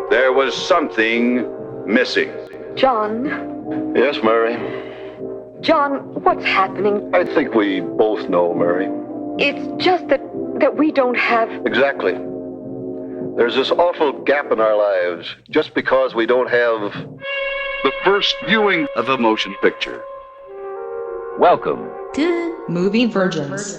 There was something missing. John? Yes, Mary? John, what's happening? I think we both know, Mary. It's just that we don't have... Exactly. There's this awful gap in our lives just because we don't have The first viewing of a motion picture. Welcome to Movie Virgins.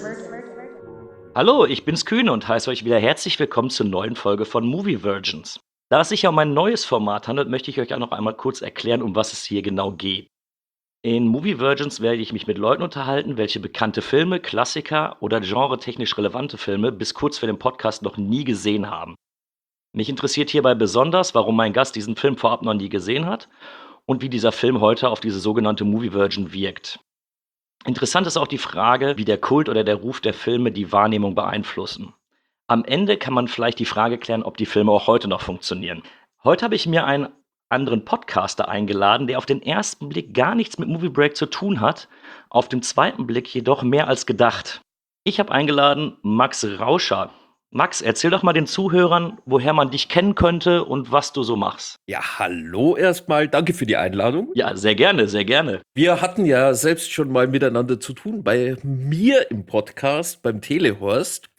Hallo, ich bin's Kühne und heiße euch wieder herzlich willkommen zur neuen Folge von Movie Virgins. Da es sich ja um ein neues Format handelt, möchte ich euch auch noch einmal kurz erklären, um was es hier genau geht. In Movie Virgins werde ich mich mit Leuten unterhalten, welche bekannte Filme, Klassiker oder genretechnisch relevante Filme bis kurz vor dem Podcast noch nie gesehen haben. Mich interessiert hierbei besonders, warum mein Gast diesen Film vorab noch nie gesehen hat und wie dieser Film heute auf diese sogenannte Movie Virgin wirkt. Interessant ist auch die Frage, wie der Kult oder der Ruf der Filme die Wahrnehmung beeinflussen. Am Ende kann man vielleicht die Frage klären, ob die Filme auch heute noch funktionieren. Heute habe ich mir einen anderen Podcaster eingeladen, der auf den ersten Blick gar nichts mit Movie Break zu tun hat, auf den zweiten Blick jedoch mehr als gedacht. Ich habe eingeladen Max Rauscher. Max, erzähl doch mal den Zuhörern, woher man dich kennen könnte und was du so machst. Ja, hallo erstmal. Danke für die Einladung. Ja, sehr gerne, sehr gerne. Wir hatten ja selbst schon mal miteinander zu tun bei mir im Podcast, beim Telehorst.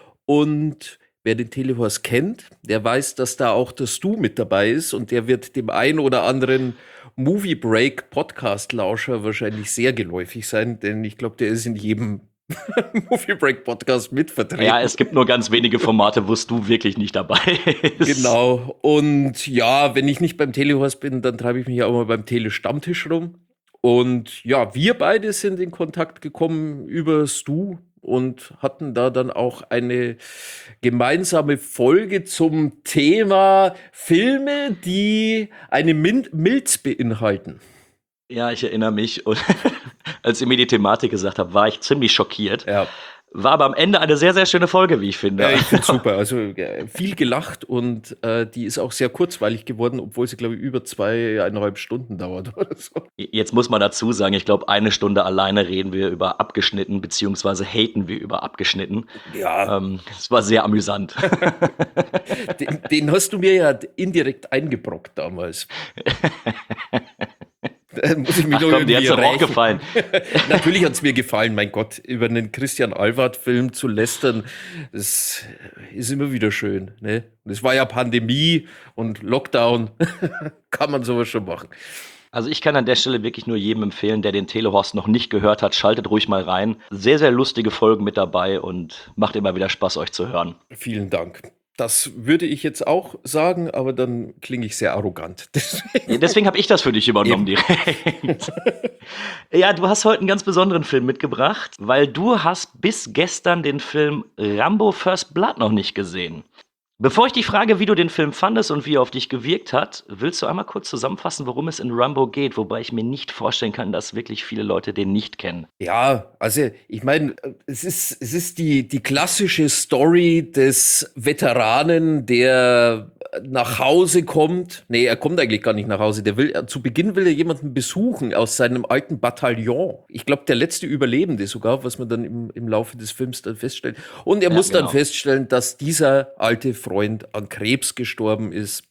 Und wer den Telehorst kennt, der weiß, dass da auch der Stu mit dabei ist. Und der wird dem einen oder anderen Movie Break Podcast-Lauscher wahrscheinlich sehr geläufig sein. Denn ich glaube, der ist in jedem Movie Break Podcast mitvertreten. Ja, es gibt nur ganz wenige Formate, wo du wirklich nicht dabei bist. Genau. Und ja, wenn ich nicht beim Telehorst bin, dann treibe ich mich auch mal beim Tele-Stammtisch rum. Und ja, wir beide sind in Kontakt gekommen über Stu und hatten da dann auch eine gemeinsame Folge zum Thema Filme, die eine Milz beinhalten. Ja, ich erinnere mich. Und als ihr mir die Thematik gesagt habt, war ich ziemlich schockiert. Ja. War aber am Ende eine sehr, sehr schöne Folge, wie ich finde. Ja, ich finde super. Also viel gelacht und die ist auch sehr kurzweilig geworden, obwohl sie, glaube ich, über 2,5 Stunden dauert oder so. Jetzt muss man dazu sagen, ich glaube, 1 Stunde alleine reden wir über abgeschnitten, beziehungsweise haten wir über abgeschnitten. Ja. Es war sehr amüsant. Den hast du mir ja indirekt eingebrockt damals. Muss ich mich Ach komm, dir hat's doch auch gefallen. Natürlich hat es mir gefallen, mein Gott, über einen Christian Alward-Film zu lästern, das ist immer wieder schön. Ne? Das war ja Pandemie und Lockdown, kann man sowas schon machen. Also ich kann an der Stelle wirklich nur jedem empfehlen, der den Telehorst noch nicht gehört hat, schaltet ruhig mal rein. Sehr, sehr lustige Folgen mit dabei und macht immer wieder Spaß, euch zu hören. Vielen Dank. Das würde ich jetzt auch sagen, aber dann klinge ich sehr arrogant. Deswegen habe ich das für dich übernommen direkt. Ja, du hast heute einen ganz besonderen Film mitgebracht, weil du hast bis gestern den Film Rambo First Blood noch nicht gesehen. Bevor ich dich frage, wie du den Film fandest und wie er auf dich gewirkt hat, willst du einmal kurz zusammenfassen, worum es in Rambo geht, wobei ich mir nicht vorstellen kann, dass wirklich viele Leute den nicht kennen. Ja, also ich meine, es ist die klassische Story des Veteranen, der nach Hause kommt. Nee, er kommt eigentlich gar nicht nach Hause. Zu Beginn will er jemanden besuchen aus seinem alten Bataillon. Ich glaube, der letzte Überlebende sogar, was man dann im Laufe des Films dann feststellt. Und er muss dann feststellen, dass dieser alte Freund an Krebs gestorben ist.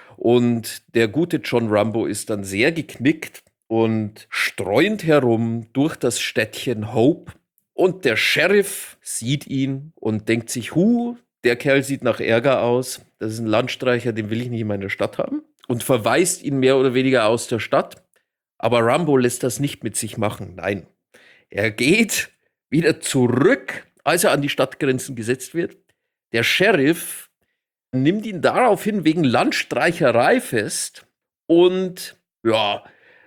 Und der gute John Rambo ist dann sehr geknickt und streunt herum durch das Städtchen Hope. Und der Sheriff sieht ihn und denkt sich, der Kerl sieht nach Ärger aus. Das ist ein Landstreicher, den will ich nicht in meiner Stadt haben. Und verweist ihn mehr oder weniger aus der Stadt. Aber Rambo lässt das nicht mit sich machen. Nein, er geht wieder zurück, als er an die Stadtgrenzen gesetzt wird. Der Sheriff nimmt ihn daraufhin wegen Landstreicherei fest. Und ja,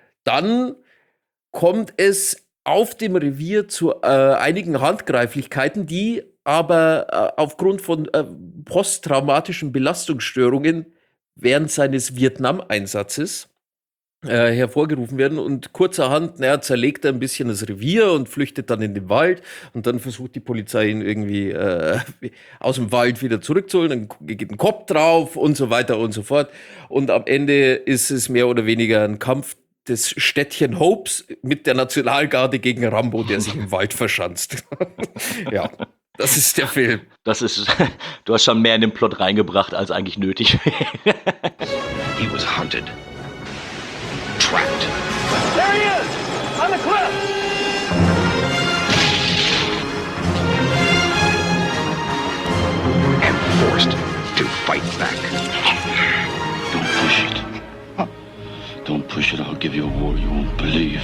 dann kommt es auf dem Revier zu einigen Handgreiflichkeiten, die aber aufgrund von posttraumatischen Belastungsstörungen während seines Vietnam-Einsatzes hervorgerufen werden. Und kurzerhand zerlegt er ein bisschen das Revier und flüchtet dann in den Wald. Und dann versucht die Polizei ihn irgendwie aus dem Wald wieder zurückzuholen. Dann geht ein Kopf drauf und so weiter und so fort. Und am Ende ist es mehr oder weniger ein Kampf des Städtchen Hopes mit der Nationalgarde gegen Rambo, der sich im Wald verschanzt. Ja. Das ist der Film. Du hast schon mehr in den Plot reingebracht, als eigentlich nötig wäre. He was hunted. Trapped. There he is! On the cliff! And forced to fight back. Don't push it. Don't push it. I'll give you a war you won't believe.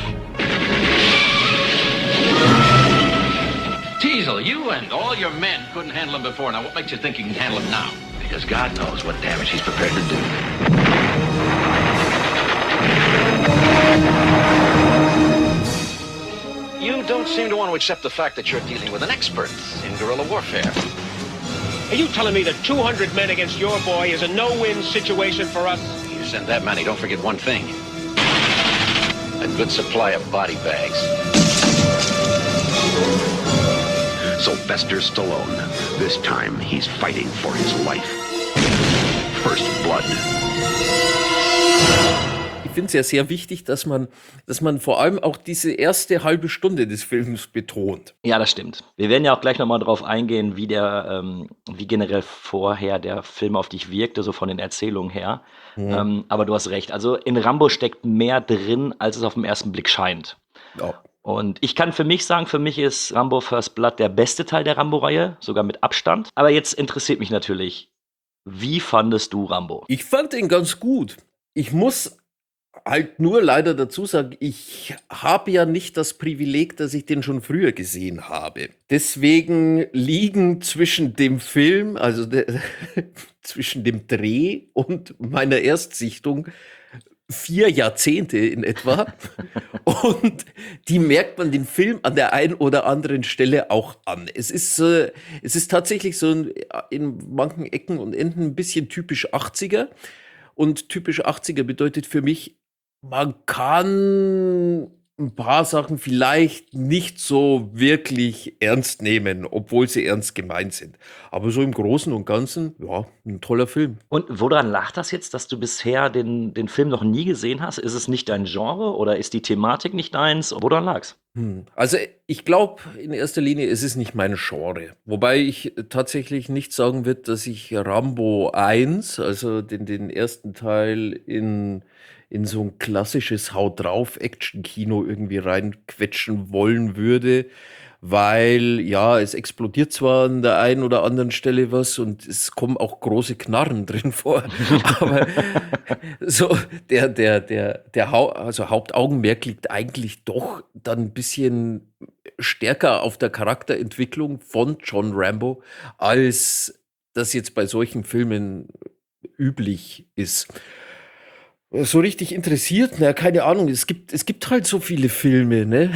Teasel, you and all your men couldn't handle him before. Now, what makes you think you can handle him now? Because God knows what damage he's prepared to do. You don't seem to want to accept the fact that you're dealing with an expert in guerrilla warfare. Are you telling me that 200 men against your boy is a no-win situation for us? You send that many, don't forget one thing. A good supply of body bags. Sylvester Stallone. This time, he's fighting for his life. First blood. Ich finde es ja sehr wichtig, dass man vor allem auch diese erste halbe Stunde des Films betont. Ja, das stimmt. Wir werden ja auch gleich nochmal drauf eingehen, wie generell vorher der Film auf dich wirkte, so von den Erzählungen her. Aber du hast recht. Also in Rambo steckt mehr drin, als es auf den ersten Blick scheint. Ja. Und ich kann für mich sagen, für mich ist Rambo First Blood der beste Teil der Rambo-Reihe, sogar mit Abstand. Aber jetzt interessiert mich natürlich, wie fandest du Rambo? Ich fand ihn ganz gut. Ich muss halt nur leider dazu sagen, ich habe ja nicht das Privileg, dass ich den schon früher gesehen habe. Deswegen liegen zwischen dem Film, also zwischen dem Dreh und meiner Erstsichtung 4 Jahrzehnte in etwa. Und die merkt man den Film an der einen oder anderen Stelle auch an. Es ist tatsächlich so in manchen Ecken und Enden ein bisschen typisch 80er. Und typisch 80er bedeutet für mich, man kann ein paar Sachen vielleicht nicht so wirklich ernst nehmen, obwohl sie ernst gemeint sind. Aber so im Großen und Ganzen, ja, ein toller Film. Und woran lag das jetzt, dass du bisher den Film noch nie gesehen hast? Ist es nicht dein Genre oder ist die Thematik nicht deins? Woran lag's? Also ich glaube, in erster Linie ist es nicht mein Genre. Wobei ich tatsächlich nicht sagen würde, dass ich Rambo 1, also den ersten Teil in so ein klassisches Haut-drauf-Action-Kino irgendwie reinquetschen wollen würde, weil, ja, es explodiert zwar an der einen oder anderen Stelle was und es kommen auch große Knarren drin vor, aber so also Hauptaugenmerk liegt eigentlich doch dann ein bisschen stärker auf der Charakterentwicklung von John Rambo, als das jetzt bei solchen Filmen üblich ist. So richtig interessiert? Na, keine Ahnung. Es gibt halt so viele Filme, ne?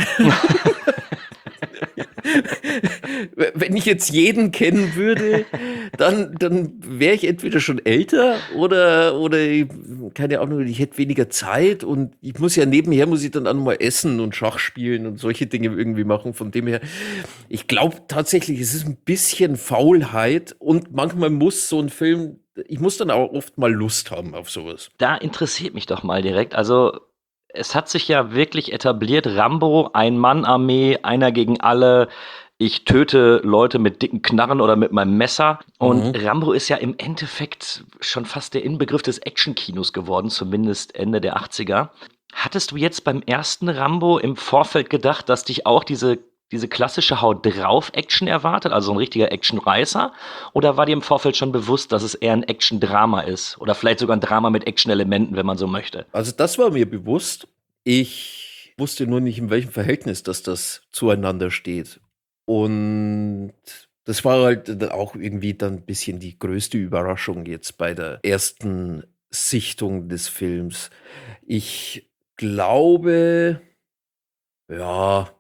Wenn ich jetzt jeden kennen würde, dann wäre ich entweder schon älter oder keine Ahnung, ich hätte weniger Zeit und ich muss dann auch mal essen und Schach spielen und solche Dinge irgendwie machen. Von dem her, ich glaube tatsächlich, es ist ein bisschen Faulheit und manchmal muss so ein Film, ich muss dann auch oft mal Lust haben auf sowas. Da interessiert mich doch mal direkt. Also es hat sich ja wirklich etabliert, Rambo, Ein-Mann-Armee, einer gegen alle. Ich töte Leute mit dicken Knarren oder mit meinem Messer. Und Rambo ist ja im Endeffekt schon fast der Inbegriff des Actionkinos geworden, zumindest Ende der 80er. Hattest du jetzt beim ersten Rambo im Vorfeld gedacht, dass dich auch diese klassische Haut-drauf-Action erwartet, also ein richtiger Action-Reißer? Oder war dir im Vorfeld schon bewusst, dass es eher ein Action-Drama ist? Oder vielleicht sogar ein Drama mit Action-Elementen, wenn man so möchte? Also das war mir bewusst. Ich wusste nur nicht, in welchem Verhältnis das zueinander steht. Und das war halt auch irgendwie dann ein bisschen die größte Überraschung jetzt bei der ersten Sichtung des Films. Ich glaube, ja,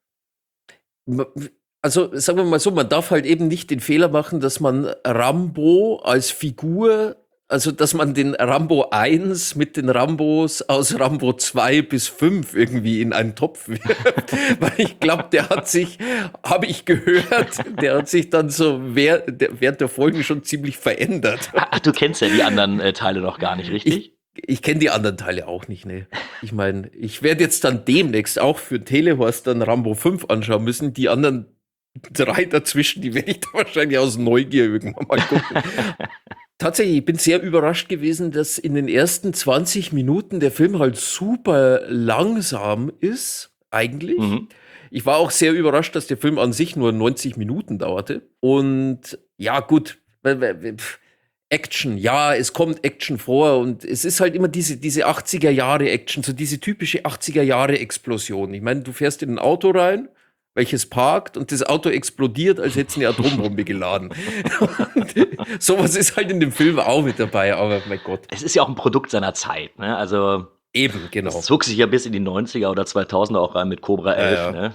also sagen wir mal so, man darf halt eben nicht den Fehler machen, dass man Rambo als Figur, also dass man den Rambo 1 mit den Rambos aus Rambo 2 bis 5 irgendwie in einen Topf wirft. Weil ich glaube, habe ich gehört, der hat sich dann so während der Folgen schon ziemlich verändert. Ach, du kennst ja die anderen Teile noch gar nicht, richtig? Ich kenne die anderen Teile auch nicht, ne. Ich meine, ich werde jetzt dann demnächst auch für Telehorst dann Rambo 5 anschauen müssen. Die anderen 3 dazwischen, die werde ich da wahrscheinlich aus Neugier irgendwann mal gucken. Tatsächlich, ich bin sehr überrascht gewesen, dass in den ersten 20 Minuten der Film halt super langsam ist, eigentlich. Mhm. Ich war auch sehr überrascht, dass der Film an sich nur 90 Minuten dauerte. Und ja, gut, Action, ja, es kommt Action vor und es ist halt immer diese 80er-Jahre-Action, so diese typische 80er-Jahre-Explosion. Ich meine, du fährst in ein Auto rein, welches parkt und das Auto explodiert, als hätte es eine Atombombe geladen. Und sowas ist halt in dem Film auch mit dabei, aber mein Gott. Es ist ja auch ein Produkt seiner Zeit, ne? Also Eben, genau. es zog sich ja bis in die 90er oder 2000er auch rein mit Cobra 11, Ja, ne?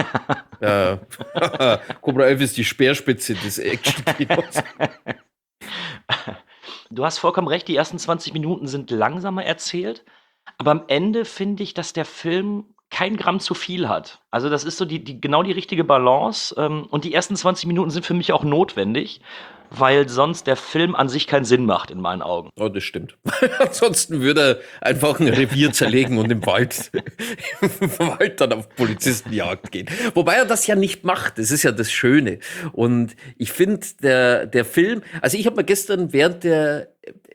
Ja. Cobra 11 ist die Speerspitze des Action-Kinos. Du hast vollkommen recht, die ersten 20 Minuten sind langsamer erzählt, aber am Ende finde ich, dass der Film kein Gramm zu viel hat. Also das ist so genau die richtige Balance, und die ersten 20 Minuten sind für mich auch notwendig, weil sonst der Film an sich keinen Sinn macht in meinen Augen. Oh, das stimmt. Ansonsten würde er einfach ein Revier zerlegen und im Wald dann auf Polizistenjagd gehen. Wobei er das ja nicht macht. Das ist ja das Schöne. Und ich finde, der Film, also ich habe mir gestern während der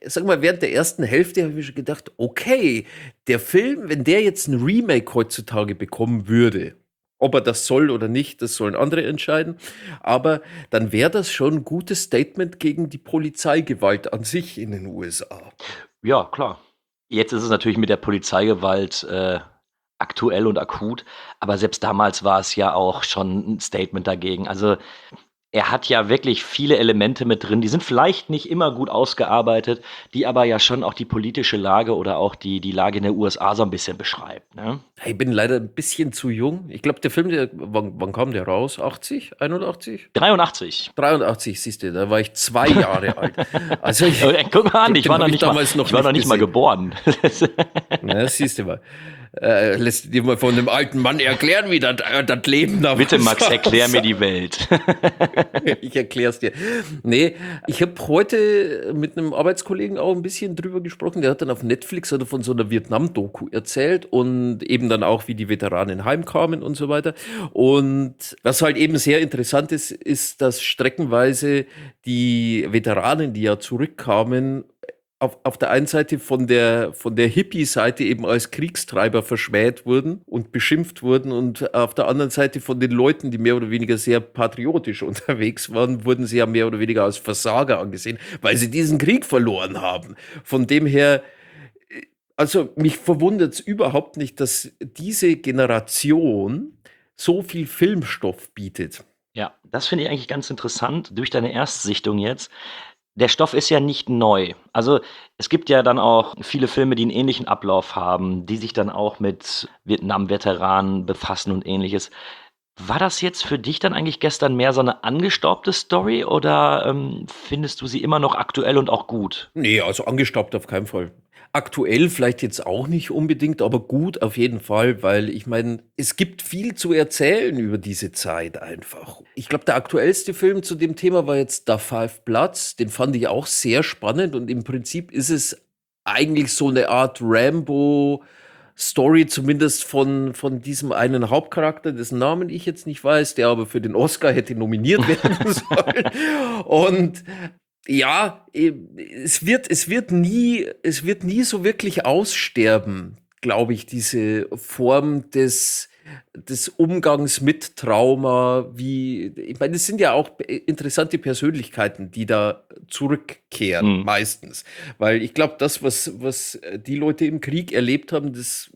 ersten Hälfte habe ich mir schon gedacht, okay, der Film, wenn der jetzt ein Remake heutzutage bekommen würde, ob er das soll oder nicht, das sollen andere entscheiden. Aber dann wäre das schon ein gutes Statement gegen die Polizeigewalt an sich in den USA. Ja, klar. Jetzt ist es natürlich mit der Polizeigewalt aktuell und akut, aber selbst damals war es ja auch schon ein Statement dagegen. Also er hat ja wirklich viele Elemente mit drin, die sind vielleicht nicht immer gut ausgearbeitet, die aber ja schon auch die politische Lage oder auch die Lage in der USA so ein bisschen beschreibt, ne? Ich bin leider ein bisschen zu jung. Ich glaube, der Film, wann kam der raus? 80? 81? 83. 83, siehst du, da war ich 2 Jahre alt. Also Guck mal an, ich war noch hab nicht damals mal, ich war noch nicht mal gesehen. geboren. Na, siehst du mal. Lässt dir mal von dem alten Mann erklären, wie das Leben da Bitte, Max, aussah. erklär mir die Welt. Ich erklär's dir. Nee, ich habe heute mit einem Arbeitskollegen auch ein bisschen drüber gesprochen. Der hat dann auf Netflix von so einer Vietnam-Doku erzählt und eben dann auch, wie die Veteranen heimkamen und so weiter. Und was halt eben sehr interessant ist, ist, dass streckenweise die Veteranen, die ja zurückkamen, auf der einen Seite von der Hippie-Seite eben als Kriegstreiber verschmäht wurden und beschimpft wurden und auf der anderen Seite von den Leuten, die mehr oder weniger sehr patriotisch unterwegs waren, wurden sie ja mehr oder weniger als Versager angesehen, weil sie diesen Krieg verloren haben. Von dem her, also mich verwundert es überhaupt nicht, dass diese Generation so viel Filmstoff bietet. Ja, das finde ich eigentlich ganz interessant durch deine Erstsichtung jetzt. Der Stoff ist ja nicht neu. Also es gibt ja dann auch viele Filme, die einen ähnlichen Ablauf haben, die sich dann auch mit Vietnam-Veteranen befassen und ähnliches. War das jetzt für dich dann eigentlich gestern mehr so eine angestaubte Story oder findest du sie immer noch aktuell und auch gut? Nee, also angestaubt auf keinen Fall. Aktuell vielleicht jetzt auch nicht unbedingt, aber gut auf jeden Fall, weil ich meine, es gibt viel zu erzählen über diese Zeit einfach. Ich glaube, der aktuellste Film zu dem Thema war jetzt Da Five Bloods. Den fand ich auch sehr spannend und im Prinzip ist es eigentlich so eine Art Rambo-Story, zumindest von diesem einen Hauptcharakter, dessen Namen ich jetzt nicht weiß, der aber für den Oscar hätte nominiert werden sollen. Und ja, es wird nie so wirklich aussterben, glaube ich, diese Form des Umgangs mit Trauma, ich meine, es sind ja auch interessante Persönlichkeiten, die da zurückkehren, meistens. Weil ich glaube, das, was die Leute im Krieg erlebt haben, das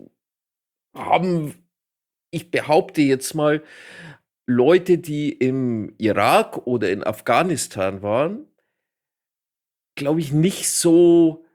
haben, ich behaupte jetzt mal, Leute, die im Irak oder in Afghanistan waren, glaube ich, nicht so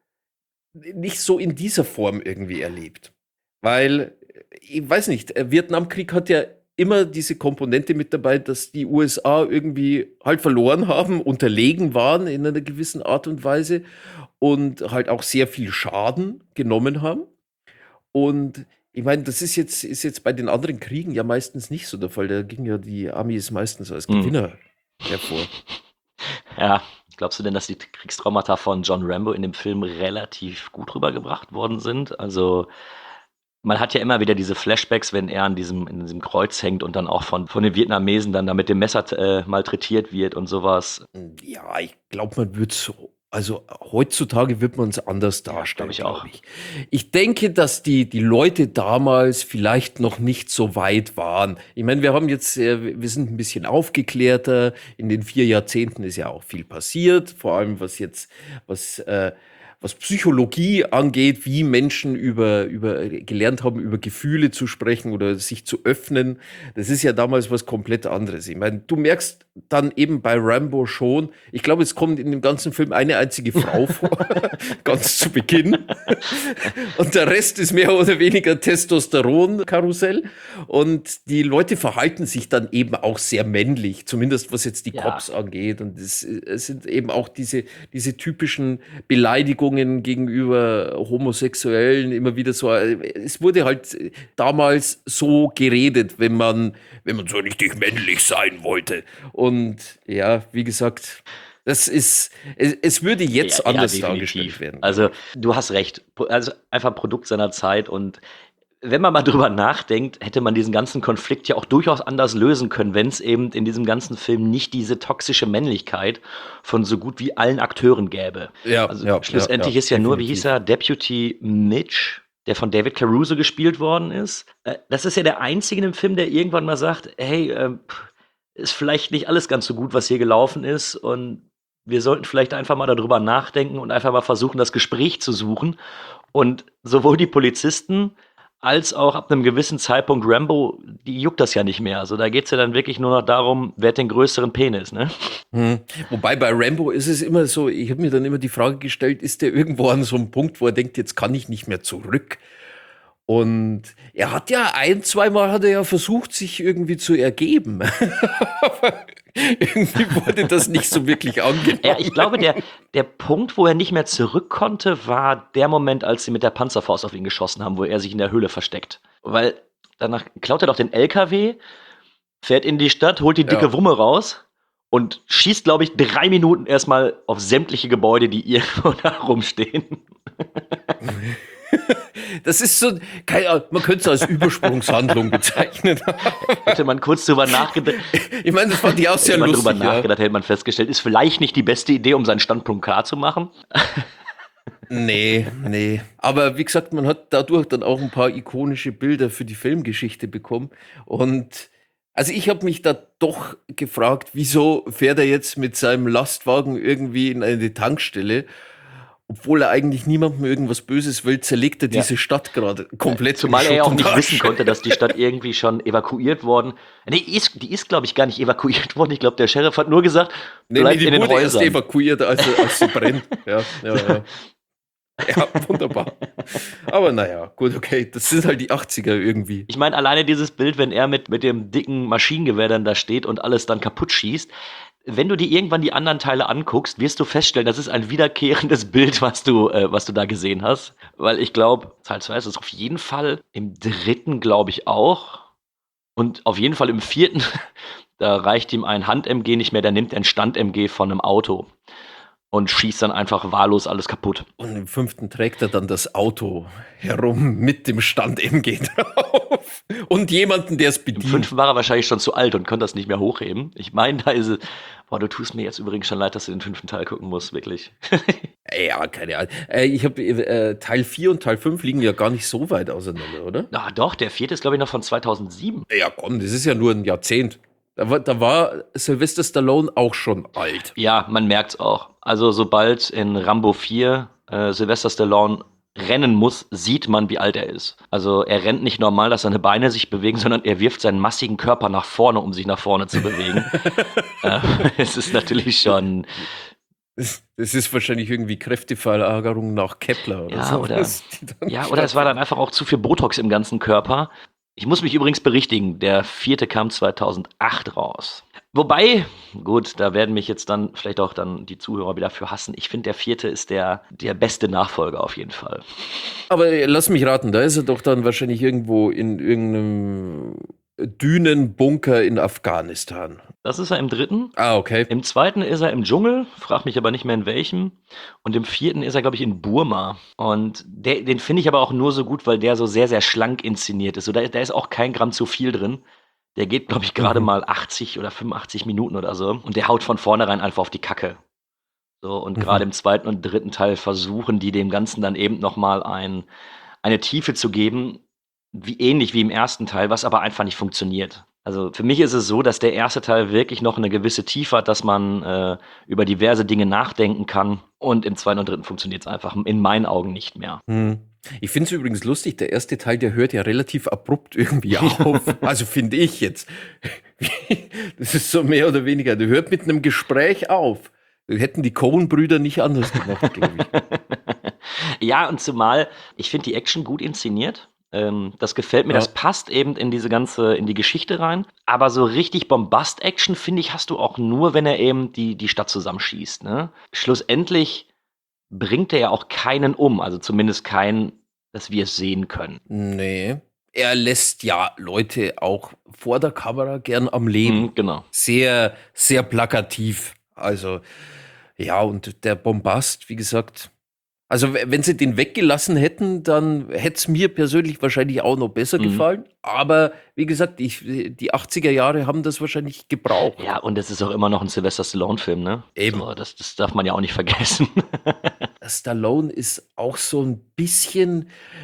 in dieser Form irgendwie erlebt. Weil, ich weiß nicht, der Vietnamkrieg hat ja immer diese Komponente mit dabei, dass die USA irgendwie halt verloren haben, unterlegen waren in einer gewissen Art und Weise und halt auch sehr viel Schaden genommen haben. Und ich meine, das ist jetzt bei den anderen Kriegen ja meistens nicht so der Fall. Da gingen ja die Amis meistens als Gewinner hervor. Ja, glaubst du denn, dass die Kriegstraumata von John Rambo in dem Film relativ gut rübergebracht worden sind? Also Man hat ja immer wieder diese Flashbacks, wenn er in diesem Kreuz hängt und dann auch von den Vietnamesen dann da mit dem Messer malträtiert wird und sowas. Ja, ich glaube, man wird so. Also heutzutage wird man es anders darstellen, glaub glaube ich. Ich denke, dass die Leute damals vielleicht noch nicht so weit waren. Ich meine, wir sind ein bisschen aufgeklärter. In den 4 Jahrzehnten ist ja auch viel passiert, vor allem was Psychologie angeht, wie Menschen gelernt haben, über Gefühle zu sprechen oder sich zu öffnen. Das ist ja damals was komplett anderes. Ich meine, du merkst dann eben bei Rambo schon, ich glaube, es kommt in dem ganzen Film eine einzige Frau vor, ganz zu Beginn. Und der Rest ist mehr oder weniger Testosteron-Karussell. Und die Leute verhalten sich dann eben auch sehr männlich, zumindest was jetzt die Cops angeht. Und es sind eben auch diese typischen Beleidigungen gegenüber Homosexuellen immer wieder so. Es wurde halt damals so geredet, wenn man so richtig männlich sein wollte. Und ja, wie gesagt, es würde jetzt anders dargestellt werden. Also du hast recht. Also einfach Produkt seiner Zeit. Und wenn man mal drüber nachdenkt, hätte man diesen ganzen Konflikt ja auch durchaus anders lösen können, wenn es eben in diesem ganzen Film nicht diese toxische Männlichkeit von so gut wie allen Akteuren gäbe. Schlussendlich ist ja nur, wie hieß er, Deputy Mitch, der von David Caruso gespielt worden ist. Das ist ja der Einzige im Film, der irgendwann mal sagt, hey, ist vielleicht nicht alles ganz so gut, was hier gelaufen ist, und wir sollten vielleicht einfach mal darüber nachdenken und einfach mal versuchen, das Gespräch zu suchen. Und sowohl die Polizisten als auch ab einem gewissen Zeitpunkt Rambo, die juckt das ja nicht mehr. Also da geht es ja dann wirklich nur noch darum, wer hat den größeren Penis, ne? Wobei bei Rambo ist es immer so, ich habe mir dann immer die Frage gestellt, ist der irgendwo an so einem Punkt, wo er denkt, jetzt kann ich nicht mehr zurück? Und er hat ja 1-2 Mal hat er ja versucht, sich irgendwie zu ergeben. Aber irgendwie wurde das nicht so wirklich angenommen. Ja, ich glaube, der Punkt, wo er nicht mehr zurück konnte, war der Moment, als sie mit der Panzerfaust auf ihn geschossen haben, wo er sich in der Höhle versteckt. Weil danach klaut er doch den LKW, fährt in die Stadt, holt die dicke Wumme raus und schießt, glaube ich, 3 Minuten erstmal auf sämtliche Gebäude, die irgendwo da rumstehen. Das ist so, man könnte es als Übersprungshandlung bezeichnen. Hätte man kurz drüber nachgedacht. Ich meine, das fand ich auch sehr lustig. Drüber nachgedacht, hätte man festgestellt, ist vielleicht nicht die beste Idee, um seinen Standpunkt klar zu machen. Nee. Aber wie gesagt, man hat dadurch dann auch ein paar ikonische Bilder für die Filmgeschichte bekommen. Und also ich habe mich da doch gefragt, wieso fährt er jetzt mit seinem Lastwagen irgendwie in eine Tankstelle? Obwohl er eigentlich niemandem irgendwas Böses will, zerlegt er diese Stadt gerade komplett. Zumal er ja auch nicht wissen konnte, dass die Stadt irgendwie schon evakuiert worden. Nee, die ist, glaube ich, gar nicht evakuiert worden. Ich glaube, der Sheriff hat nur gesagt, bleibt in den Häusern. Die wurde erst evakuiert, als sie brennt. Ja. Ja, wunderbar. Aber naja, gut, okay, das sind halt die 80er irgendwie. Ich meine, alleine dieses Bild, wenn er mit dem dicken Maschinengewehr dann da steht und alles dann kaputt schießt, wenn du dir irgendwann die anderen Teile anguckst, wirst du feststellen, das ist ein wiederkehrendes Bild, was du da gesehen hast. Weil ich glaube, Teil 2 ist es auf jeden Fall, im 3. glaube ich auch. Und auf jeden Fall im 4. Da reicht ihm ein Hand-MG nicht mehr, der nimmt ein Stand-MG von einem Auto und schießt dann einfach wahllos alles kaputt. Und im 5. trägt er dann das Auto herum mit dem Stand-MG drauf. Und jemanden, der es bedient. Im 5. war er wahrscheinlich schon zu alt und konnte das nicht mehr hochheben. Ich meine, da ist es. Boah, du tust mir jetzt übrigens schon leid, dass du den 5. Teil gucken musst, wirklich. Ja, keine Ahnung. Ich habe Teil 4 und Teil 5 liegen ja gar nicht so weit auseinander, oder? Na doch, der 4. ist, glaube ich, noch von 2007. Ja, komm, das ist ja nur ein Jahrzehnt. Da war Sylvester Stallone auch schon alt. Ja, man merkt's auch. Also sobald in Rambo 4 Sylvester Stallone rennen muss, sieht man, wie alt er ist. Also er rennt nicht normal, dass seine Beine sich bewegen, sondern er wirft seinen massigen Körper nach vorne, um sich nach vorne zu bewegen. Es ist natürlich schon... Das ist wahrscheinlich irgendwie Kräfteverlagerung nach Kepler oder so. Oder es war dann einfach auch zu viel Botox im ganzen Körper. Ich muss mich übrigens berichtigen, der 4. kam 2008 raus. Wobei, gut, da werden mich jetzt dann vielleicht auch dann die Zuhörer wieder für hassen. Ich finde, der 4. ist der beste Nachfolger auf jeden Fall. Aber lass mich raten, da ist er doch dann wahrscheinlich irgendwo in irgendeinem Dünenbunker in Afghanistan. Das ist er im 3. Ah, okay. Im 2. ist er im Dschungel, frag mich aber nicht mehr in welchem. Und im 4. ist er, glaube ich, in Burma. Und den finde ich aber auch nur so gut, weil der so sehr, sehr schlank inszeniert ist. So, da ist auch kein Gramm zu viel drin. Der geht, glaube ich, gerade mal 80 oder 85 Minuten oder so. Und der haut von vornherein einfach auf die Kacke. So, und gerade im 2. und 3. Teil versuchen die dem Ganzen dann eben nochmal eine Tiefe zu geben, ähnlich wie im 1. Teil, was aber einfach nicht funktioniert. Also für mich ist es so, dass der 1. Teil wirklich noch eine gewisse Tiefe hat, dass man über diverse Dinge nachdenken kann. Und im 2. und 3. funktioniert es einfach in meinen Augen nicht mehr. Ich finde es übrigens lustig, der 1. Teil, der hört ja relativ abrupt irgendwie auf. Also finde ich jetzt. Das ist so mehr oder weniger, der hört mit einem Gespräch auf. Hätten die Coen-Brüder nicht anders gemacht, glaube ich. Ja, und zumal, ich finde die Action gut inszeniert. Das gefällt mir, das passt eben in die Geschichte rein. Aber so richtig Bombast-Action, finde ich, hast du auch nur, wenn er eben die Stadt zusammenschießt. Ne? Schlussendlich bringt er ja auch keinen um, also zumindest keinen, dass wir es sehen können. Nee. Er lässt ja Leute auch vor der Kamera gern am Leben. Genau. Sehr, sehr plakativ. Also, ja, und der Bombast, wie gesagt, also wenn sie den weggelassen hätten, dann hätte es mir persönlich wahrscheinlich auch noch besser gefallen. Aber wie gesagt, die 80er Jahre haben das wahrscheinlich gebraucht. Ja, und es ist auch immer noch ein Sylvester Stallone-Film, ne? Eben. So, das darf man ja auch nicht vergessen. Stallone ist auch so ein bisschen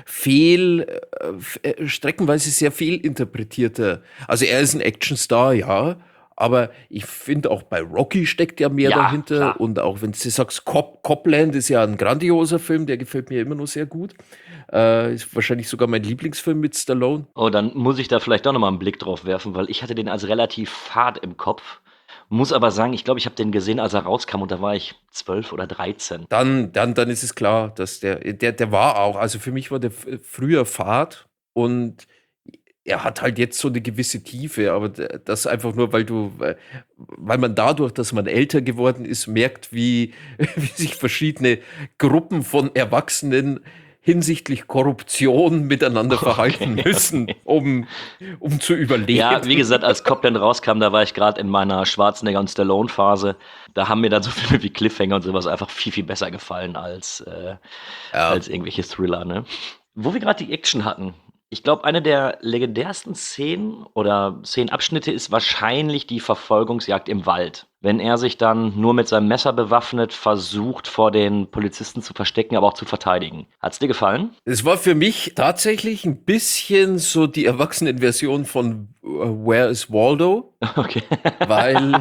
streckenweise sehr fehlinterpretierter. Also er ist ein Actionstar, ja. Aber ich finde auch bei Rocky steckt ja mehr dahinter. Klar. Und auch wenn du sagst, Copland ist ja ein grandioser Film, der gefällt mir immer noch sehr gut. Ist wahrscheinlich sogar mein Lieblingsfilm mit Stallone. Oh, dann muss ich da vielleicht doch nochmal einen Blick drauf werfen, weil ich hatte den als relativ fad im Kopf. Muss aber sagen, ich glaube, ich habe den gesehen, als er rauskam und da war ich 12 oder 13. Dann ist es klar, dass der war auch, also für mich war der früher fad und er hat halt jetzt so eine gewisse Tiefe, aber das einfach nur, weil man dadurch, dass man älter geworden ist, merkt, wie sich verschiedene Gruppen von Erwachsenen hinsichtlich Korruption miteinander verhalten müssen, um zu überleben. Ja, wie gesagt, als Copland rauskam, da war ich gerade in meiner Schwarzenegger- und Stallone-Phase. Da haben mir dann so Filme wie Cliffhanger und sowas einfach viel, viel besser gefallen als irgendwelche Thriller. Ne? Wo wir gerade die Action hatten, ich glaube, eine der legendärsten Szenen oder Szenenabschnitte ist wahrscheinlich die Verfolgungsjagd im Wald. Wenn er sich dann nur mit seinem Messer bewaffnet versucht, vor den Polizisten zu verstecken, aber auch zu verteidigen. Hat's dir gefallen? Es war für mich tatsächlich ein bisschen so die Erwachsenenversion von Where is Waldo? Okay. Weil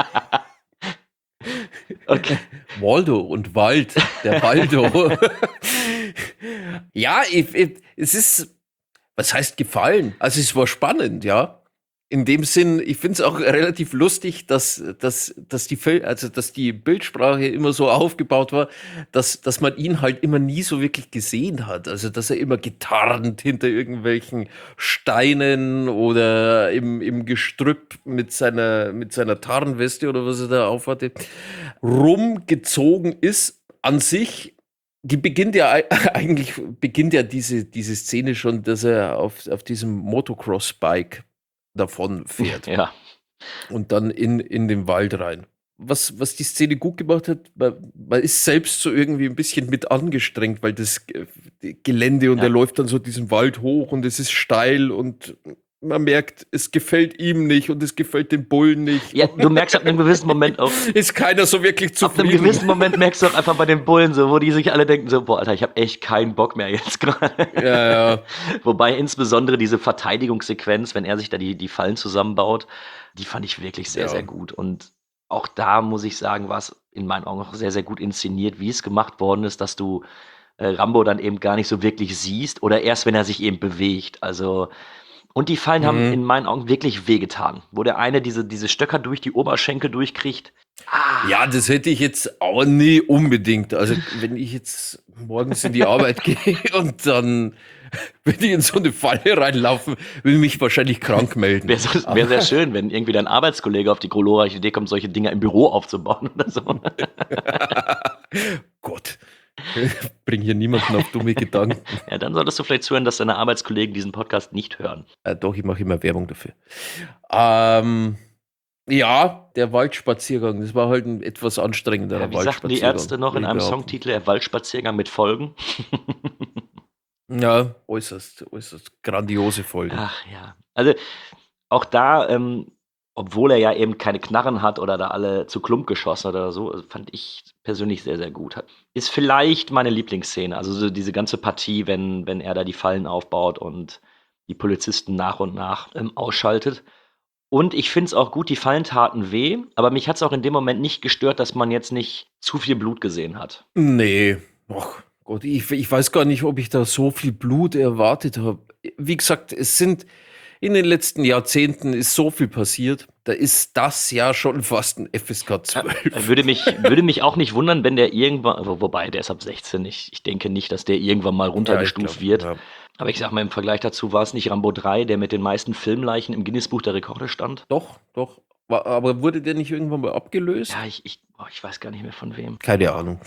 Okay. Waldo und Wald, der Waldo. Ja, es ist, was heißt gefallen? Also es war spannend, ja. In dem Sinn, ich finde es auch relativ lustig, dass die Bildsprache immer so aufgebaut war, dass man ihn halt immer nie so wirklich gesehen hat. Also dass er immer getarnt hinter irgendwelchen Steinen oder im Gestrüpp mit seiner Tarnweste oder was er da aufhatte, rumgezogen ist an sich. Beginnt ja diese Szene schon, dass er auf diesem Motocross-Bike davon fährt. Ja. Und dann in den Wald rein. Was die Szene gut gemacht hat, man ist selbst so irgendwie ein bisschen mit angestrengt, weil das Gelände und er läuft dann so diesen Wald hoch und es ist steil und man merkt, es gefällt ihm nicht und es gefällt dem Bullen nicht. Ja, du merkst ab einem gewissen Moment auch. Ist keiner so wirklich zufrieden. Ab einem gewissen Moment merkst du auch einfach bei den Bullen so, wo die sich alle denken so, boah, Alter, ich habe echt keinen Bock mehr jetzt gerade. Ja. Wobei insbesondere diese Verteidigungssequenz, wenn er sich da die Fallen zusammenbaut, die fand ich wirklich sehr, sehr gut. Und auch da muss ich sagen, war es in meinen Augen auch sehr, sehr gut inszeniert, wie es gemacht worden ist, dass du Rambo dann eben gar nicht so wirklich siehst oder erst, wenn er sich eben bewegt. Also und die Fallen haben in meinen Augen wirklich wehgetan. Wo der eine diese Stöcker durch die Oberschenkel durchkriegt. Ja, das hätte ich jetzt auch nie unbedingt. Also wenn ich jetzt morgens in die Arbeit gehe und dann würde ich in so eine Falle reinlaufen, würde mich wahrscheinlich krank melden. Wäre sehr schön, wenn irgendwie dein Arbeitskollege auf die glorreiche Idee kommt, solche Dinger im Büro aufzubauen oder so. Gott. Bring hier niemanden auf dumme Gedanken. Ja, dann solltest du vielleicht zuhören, dass deine Arbeitskollegen diesen Podcast nicht hören. Doch, ich mache immer Werbung dafür. Ja, der Waldspaziergang, das war halt ein etwas anstrengender Ja, wie sagten die Ärzte noch in einem Songtitel, der Waldspaziergang mit Folgen? Ja, äußerst grandiose Folge. Ach ja. Also auch da, obwohl er ja eben keine Knarren hat oder da alle zu Klump geschossen hat oder so, fand ich persönlich sehr, sehr gut. Ist vielleicht meine Lieblingsszene. Also so diese ganze Partie, wenn er da die Fallen aufbaut und die Polizisten nach und nach ausschaltet. Und ich finde es auch gut, die Fallen taten weh, aber mich hat es auch in dem Moment nicht gestört, dass man jetzt nicht zu viel Blut gesehen hat. Nee, ach Gott, ich weiß gar nicht, ob ich da so viel Blut erwartet habe. Wie gesagt, in den letzten Jahrzehnten ist so viel passiert. Da ist das ja schon fast ein FSK 12. Würde mich auch nicht wundern, wenn der irgendwann, wobei der ist ab 16, ich denke nicht, dass der irgendwann mal runtergestuft wird. Ja. Aber ich sag mal, im Vergleich dazu war es nicht Rambo 3, der mit den meisten Filmleichen im Guinness-Buch der Rekorde stand? Doch. Aber wurde der nicht irgendwann mal abgelöst? Ja, ich weiß gar nicht mehr von wem. Keine Ahnung.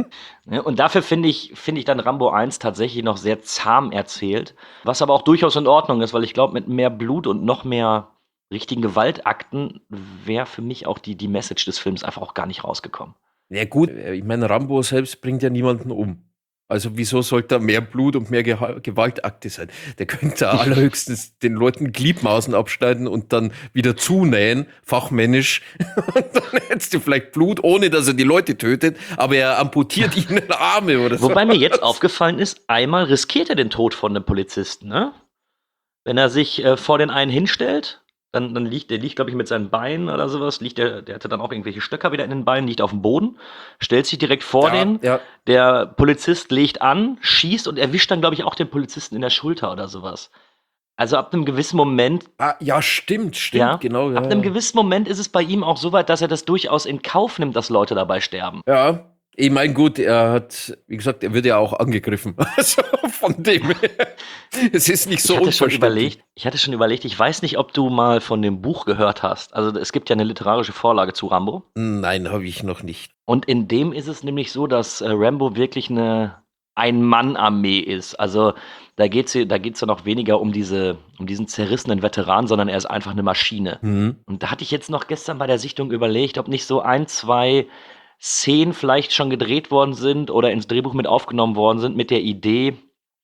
Und dafür finde ich dann Rambo 1 tatsächlich noch sehr zahm erzählt, was aber auch durchaus in Ordnung ist, weil ich glaube, mit mehr Blut und noch mehr richtigen Gewaltakten wäre für mich auch die Message des Films einfach auch gar nicht rausgekommen. Ja gut, ich meine, Rambo selbst bringt ja niemanden um. Also wieso sollte da mehr Blut und mehr Gewaltakte sein? Der könnte allerhöchstens den Leuten Gliedmaßen abschneiden und dann wieder zunähen, fachmännisch. Und dann hättest du vielleicht Blut, ohne dass er die Leute tötet, aber er amputiert ihnen Arme oder so. Wobei mir jetzt aufgefallen ist, einmal riskiert er den Tod von einem Polizisten, ne? Wenn er sich vor den einen hinstellt, dann liegt, glaube ich, mit seinen Beinen oder sowas, der hatte dann auch irgendwelche Stöcker wieder in den Beinen, liegt auf dem Boden, stellt sich direkt vor den, der Polizist legt an, schießt und erwischt dann, glaube ich, auch den Polizisten in der Schulter oder sowas. Also ab einem gewissen Moment. Ja, stimmt, genau. Ja, ab einem gewissen Moment ist es bei ihm auch so weit, dass er das durchaus in Kauf nimmt, dass Leute dabei sterben. Ja. Ich meine, gut, er hat, wie gesagt, er wird ja auch angegriffen. Also von dem her. Es ist nicht so unverständlich. Ich hatte schon überlegt, ich weiß nicht, ob du mal von dem Buch gehört hast. Also es gibt ja eine literarische Vorlage zu Rambo. Nein, habe ich noch nicht. Und in dem ist es nämlich so, dass Rambo wirklich eine Ein-Mann-Armee ist. Also da geht's ja noch weniger um diesen zerrissenen Veteran, sondern er ist einfach eine Maschine. Mhm. Und da hatte ich jetzt noch gestern bei der Sichtung überlegt, ob nicht so 1, 2 Szenen vielleicht schon gedreht worden sind oder ins Drehbuch mit aufgenommen worden sind mit der Idee,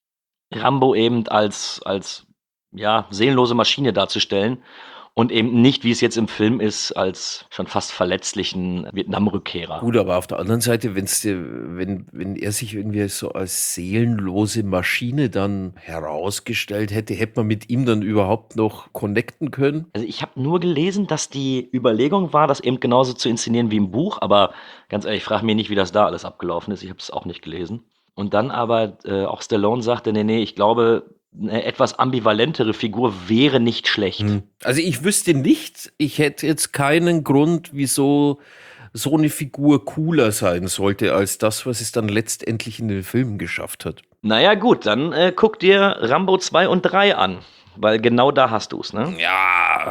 Rambo eben als seelenlose Maschine darzustellen und eben nicht, wie es jetzt im Film ist, als schon fast verletzlichen Vietnam-Rückkehrer. Gut, aber auf der anderen Seite, wenn er sich irgendwie so als seelenlose Maschine dann herausgestellt hätte man mit ihm dann überhaupt noch connecten können? Also ich habe nur gelesen, dass die Überlegung war, das eben genauso zu inszenieren wie im Buch, aber ganz ehrlich, ich frage mich nicht, wie das da alles abgelaufen ist. Ich habe es auch nicht gelesen. Und dann aber auch Stallone sagte, nee, ich glaube, eine etwas ambivalentere Figur wäre nicht schlecht. Also ich wüsste nicht, ich hätte jetzt keinen Grund, wieso so eine Figur cooler sein sollte, als das, was es dann letztendlich in den Filmen geschafft hat. Naja gut, dann guck dir Rambo 2 und 3 an, weil genau da hast du es, ne? Ja.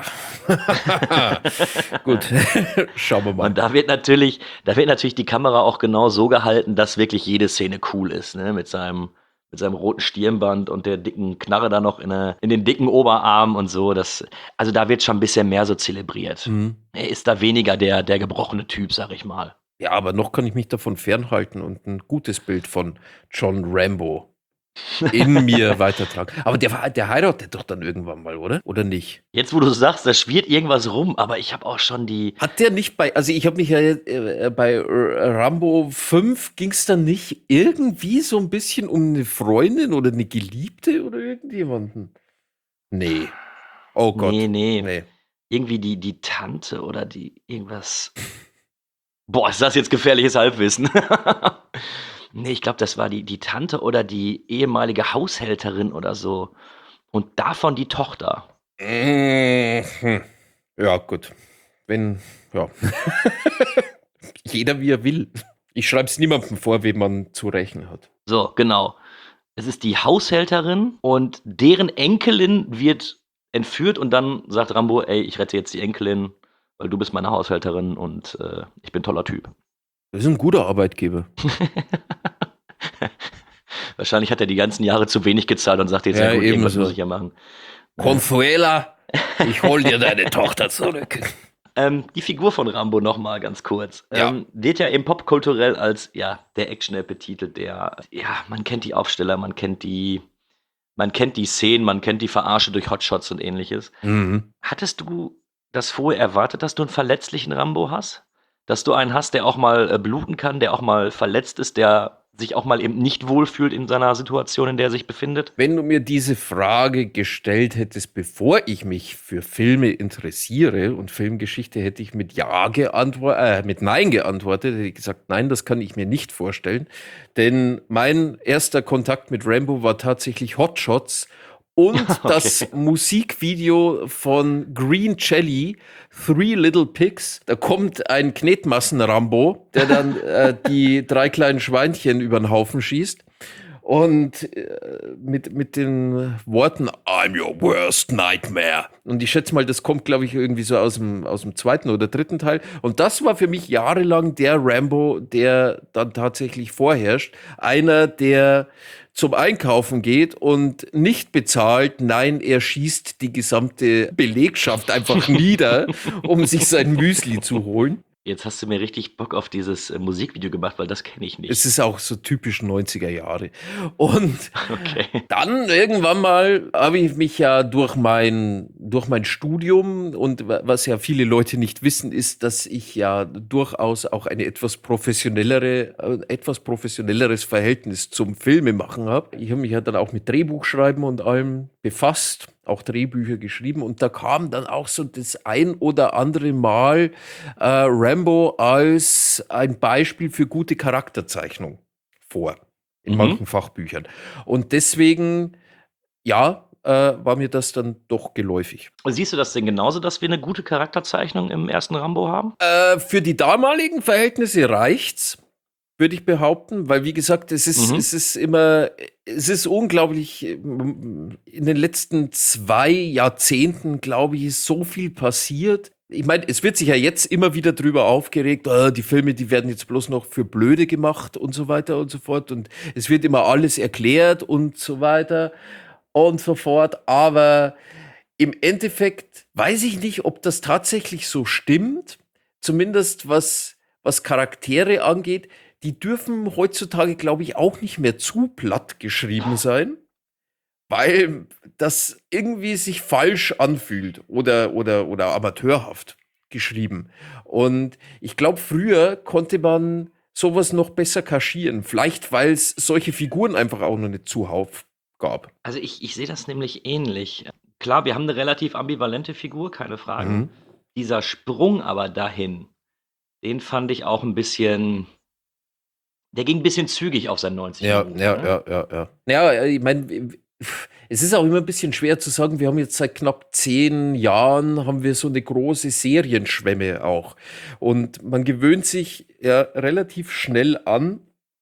Gut, schauen wir mal. Und da wird natürlich die Kamera auch genau so gehalten, dass wirklich jede Szene cool ist, ne? Mit seinem roten Stirnband und der dicken Knarre da noch in den dicken Oberarm und so. Also da wird schon ein bisschen mehr so zelebriert. Er ist da weniger der gebrochene Typ, sag ich mal. Ja, aber noch kann ich mich davon fernhalten und ein gutes Bild von John Rambo in mir weitertragen. Aber der heiratet doch dann irgendwann mal, oder? Oder nicht? Jetzt, wo du sagst, da schwirrt irgendwas rum, aber ich habe auch schon Hat der nicht ich habe mich ja bei Rambo 5 ging es dann nicht irgendwie so ein bisschen um eine Freundin oder eine Geliebte oder irgendjemanden? Nee. Oh Gott. Nee. Irgendwie die Tante oder die irgendwas. Boah, ist das jetzt gefährliches Halbwissen? Nee, ich glaube, das war die Tante oder die ehemalige Haushälterin oder so. Und davon die Tochter. Ja, gut. Jeder wie er will. Ich schreibe es niemandem vor, wem man zu rächen hat. So, genau. Es ist die Haushälterin und deren Enkelin wird entführt und dann sagt Rambo, ey, ich rette jetzt die Enkelin, weil du bist meine Haushälterin und ich bin ein toller Typ. Das ist ein guter Arbeitgeber. Wahrscheinlich hat er die ganzen Jahre zu wenig gezahlt und sagt jetzt, Ja, ja, gut, irgendwas ebenso. muss ich ja machen. Consuela, ich hol dir deine Tochter zurück. Die Figur von Rambo nochmal ganz kurz. Ja. Wird ja eben popkulturell als der Actionheld betitelt, man kennt die Aufsteller, man kennt die Szenen, man kennt die Verarsche durch Hotshots und ähnliches. Mhm. Hattest du das vorher erwartet, dass du einen verletzlichen Rambo hast? Dass du einen hast, der auch mal bluten kann, der auch mal verletzt ist, der sich auch mal eben nicht wohlfühlt in seiner Situation, in der er sich befindet? Wenn du mir diese Frage gestellt hättest, bevor ich mich für Filme interessiere und Filmgeschichte, hätte ich mit mit Nein geantwortet. Hätte ich gesagt, nein, das kann ich mir nicht vorstellen. Denn mein erster Kontakt mit Rambo war tatsächlich Hotshots und das Musikvideo von Green Jelly, Three Little Pigs. Da kommt ein Knetmassen-Rambo, der dann die 3 kleinen Schweinchen über den Haufen schießt. Und mit den Worten I'm your worst nightmare. Und ich schätze mal, das kommt, glaube ich, irgendwie so aus dem 2. oder 3. Teil. Und das war für mich jahrelang der Rambo, der dann tatsächlich vorherrscht. Einer, der zum Einkaufen geht und nicht bezahlt. Nein, er schießt die gesamte Belegschaft einfach nieder, um sich sein Müsli zu holen. Jetzt hast du mir richtig Bock auf dieses Musikvideo gemacht, weil das kenne ich nicht. Es ist auch so typisch 90er Jahre. Und dann irgendwann mal habe ich mich ja durch mein Studium und was ja viele Leute nicht wissen, ist, dass ich ja durchaus auch ein etwas professionelleres Verhältnis zum Filmemachen habe. Ich habe mich ja dann auch mit Drehbuchschreiben und allem befasst, auch Drehbücher geschrieben und da kam dann auch so das ein oder andere Mal Rambo als ein Beispiel für gute Charakterzeichnung vor in manchen Fachbüchern. Und deswegen, war mir das dann doch geläufig. Siehst du das denn genauso, dass wir eine gute Charakterzeichnung im ersten Rambo haben? Für die damaligen Verhältnisse reicht's, würde ich behaupten, weil wie gesagt, es ist unglaublich, in den letzten 2 Jahrzehnten, glaube ich, ist so viel passiert. Ich meine, es wird sich ja jetzt immer wieder drüber aufgeregt, die Filme, die werden jetzt bloß noch für Blöde gemacht und so weiter und so fort und es wird immer alles erklärt und so weiter und so fort, aber im Endeffekt weiß ich nicht, ob das tatsächlich so stimmt, zumindest was Charaktere angeht. Die dürfen heutzutage, glaube ich, auch nicht mehr zu platt geschrieben sein, weil das irgendwie sich falsch anfühlt oder amateurhaft geschrieben. Und ich glaube, früher konnte man sowas noch besser kaschieren. Vielleicht, weil es solche Figuren einfach auch noch nicht zuhauf gab. Also ich sehe das nämlich ähnlich. Klar, wir haben eine relativ ambivalente Figur, keine Frage. Dieser Sprung aber dahin, den fand ich auch ein bisschen... Der ging ein bisschen zügig auf sein 90 Minuten. Ja. Ja, ich meine, es ist auch immer ein bisschen schwer zu sagen, wir haben jetzt seit knapp 10 Jahren haben wir so eine große Serienschwemme auch. Und man gewöhnt sich ja relativ schnell an,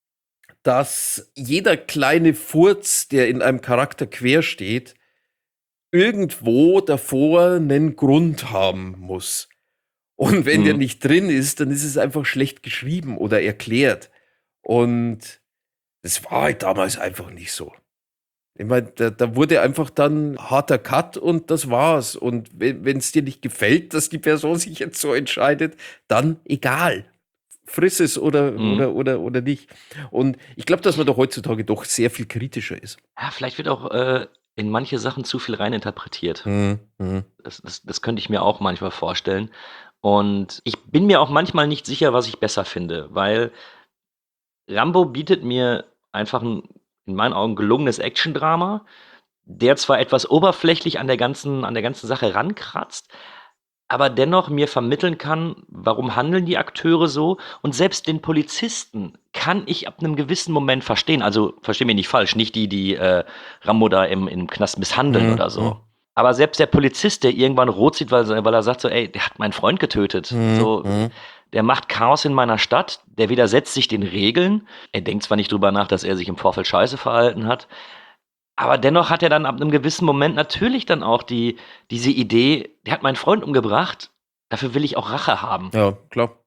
dass jeder kleine Furz, der in einem Charakter quer steht, irgendwo davor einen Grund haben muss. Und wenn der nicht drin ist, dann ist es einfach schlecht geschrieben oder erklärt. Und das war halt damals einfach nicht so. Ich meine, da wurde einfach dann harter Cut und das war's. Und wenn es dir nicht gefällt, dass die Person sich jetzt so entscheidet, dann egal. Friss es oder nicht. Und ich glaube, dass man doch heutzutage doch sehr viel kritischer ist. Ja, vielleicht wird auch in manche Sachen zu viel reininterpretiert. Das könnte ich mir auch manchmal vorstellen. Und ich bin mir auch manchmal nicht sicher, was ich besser finde, weil Rambo bietet mir einfach ein, in meinen Augen, gelungenes Action-Drama, der zwar etwas oberflächlich an der ganzen Sache rankratzt, aber dennoch mir vermitteln kann, warum handeln die Akteure so. Und selbst den Polizisten kann ich ab einem gewissen Moment verstehen. Also, versteh mich nicht falsch, nicht die Rambo da im Knast misshandeln oder so. Aber selbst der Polizist, der irgendwann rot sieht, weil er sagt so, ey, der hat meinen Freund getötet. Der macht Chaos in meiner Stadt, der widersetzt sich den Regeln. Er denkt zwar nicht drüber nach, dass er sich im Vorfeld scheiße verhalten hat, aber dennoch hat er dann ab einem gewissen Moment natürlich dann auch diese Idee, der hat meinen Freund umgebracht, dafür will ich auch Rache haben. Ja, klar.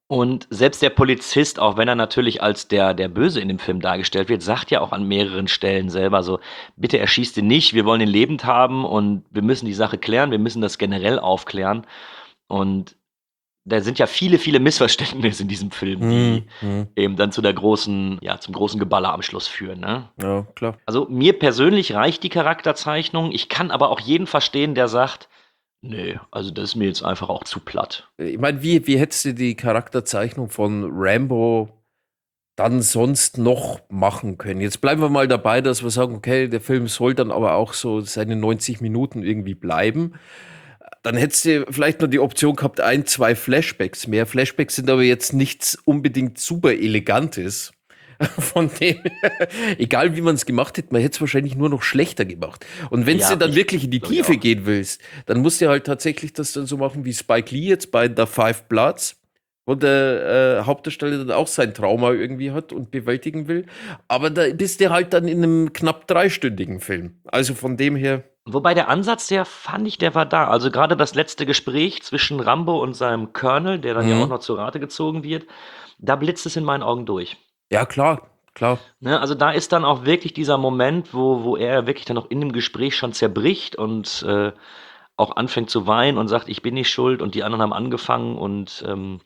Und selbst der Polizist, auch wenn er natürlich als der Böse in dem Film dargestellt wird, sagt ja auch an mehreren Stellen selber so: Bitte erschießt ihn nicht, wir wollen ihn lebend haben und wir müssen die Sache klären, wir müssen das generell aufklären. Und da sind ja viele, viele Missverständnisse in diesem Film, die eben dann zum großen Geballer am Schluss führen, ne? Ja, klar. Also mir persönlich reicht die Charakterzeichnung. Ich kann aber auch jeden verstehen, der sagt: Nee, also das ist mir jetzt einfach auch zu platt. Ich meine, wie hättest du die Charakterzeichnung von Rambo dann sonst noch machen können? Jetzt bleiben wir mal dabei, dass wir sagen, okay, der Film soll dann aber auch so seine 90 Minuten irgendwie bleiben. Dann hättest du vielleicht noch die Option gehabt, 1, 2 Flashbacks mehr. Flashbacks sind aber jetzt nichts unbedingt super Elegantes. Von dem, egal wie man es gemacht hätte, man hätte es wahrscheinlich nur noch schlechter gemacht. Und wenn du dann wirklich in die Tiefe gehen willst, dann musst du halt tatsächlich das dann so machen wie Spike Lee jetzt bei The Five Bloods, wo der Hauptdarsteller dann auch sein Trauma irgendwie hat und bewältigen will. Aber da bist du halt dann in einem knapp 3-stündigen Film. Also von dem her. Wobei der Ansatz, der war da. Also gerade das letzte Gespräch zwischen Rambo und seinem Colonel, der dann ja auch noch zur Rate gezogen wird, da blitzt es in meinen Augen durch. Ja, klar. Ne, also da ist dann auch wirklich dieser Moment, wo er wirklich dann auch in dem Gespräch schon zerbricht und auch anfängt zu weinen und sagt, ich bin nicht schuld und die anderen haben angefangen und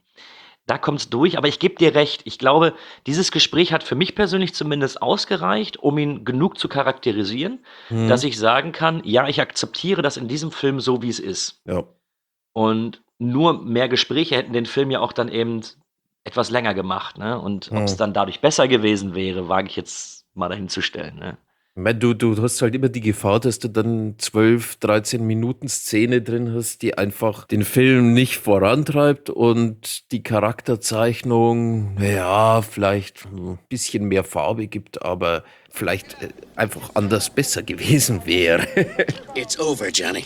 da kommt es durch. Aber ich gebe dir recht, ich glaube, dieses Gespräch hat für mich persönlich zumindest ausgereicht, um ihn genug zu charakterisieren, dass ich sagen kann, ja, ich akzeptiere das in diesem Film so, wie es ist. Ja. Und nur mehr Gespräche hätten den Film ja auch dann eben etwas länger gemacht, ne? Und ob es dann dadurch besser gewesen wäre, wage ich jetzt mal dahin zu stellen, ne? Ich meine, du hast halt immer die Gefahr, dass du dann 12, 13 Minuten Szene drin hast, die einfach den Film nicht vorantreibt und die Charakterzeichnung, ja, vielleicht ein bisschen mehr Farbe gibt, aber vielleicht einfach anders besser gewesen wäre. It's over, Johnny.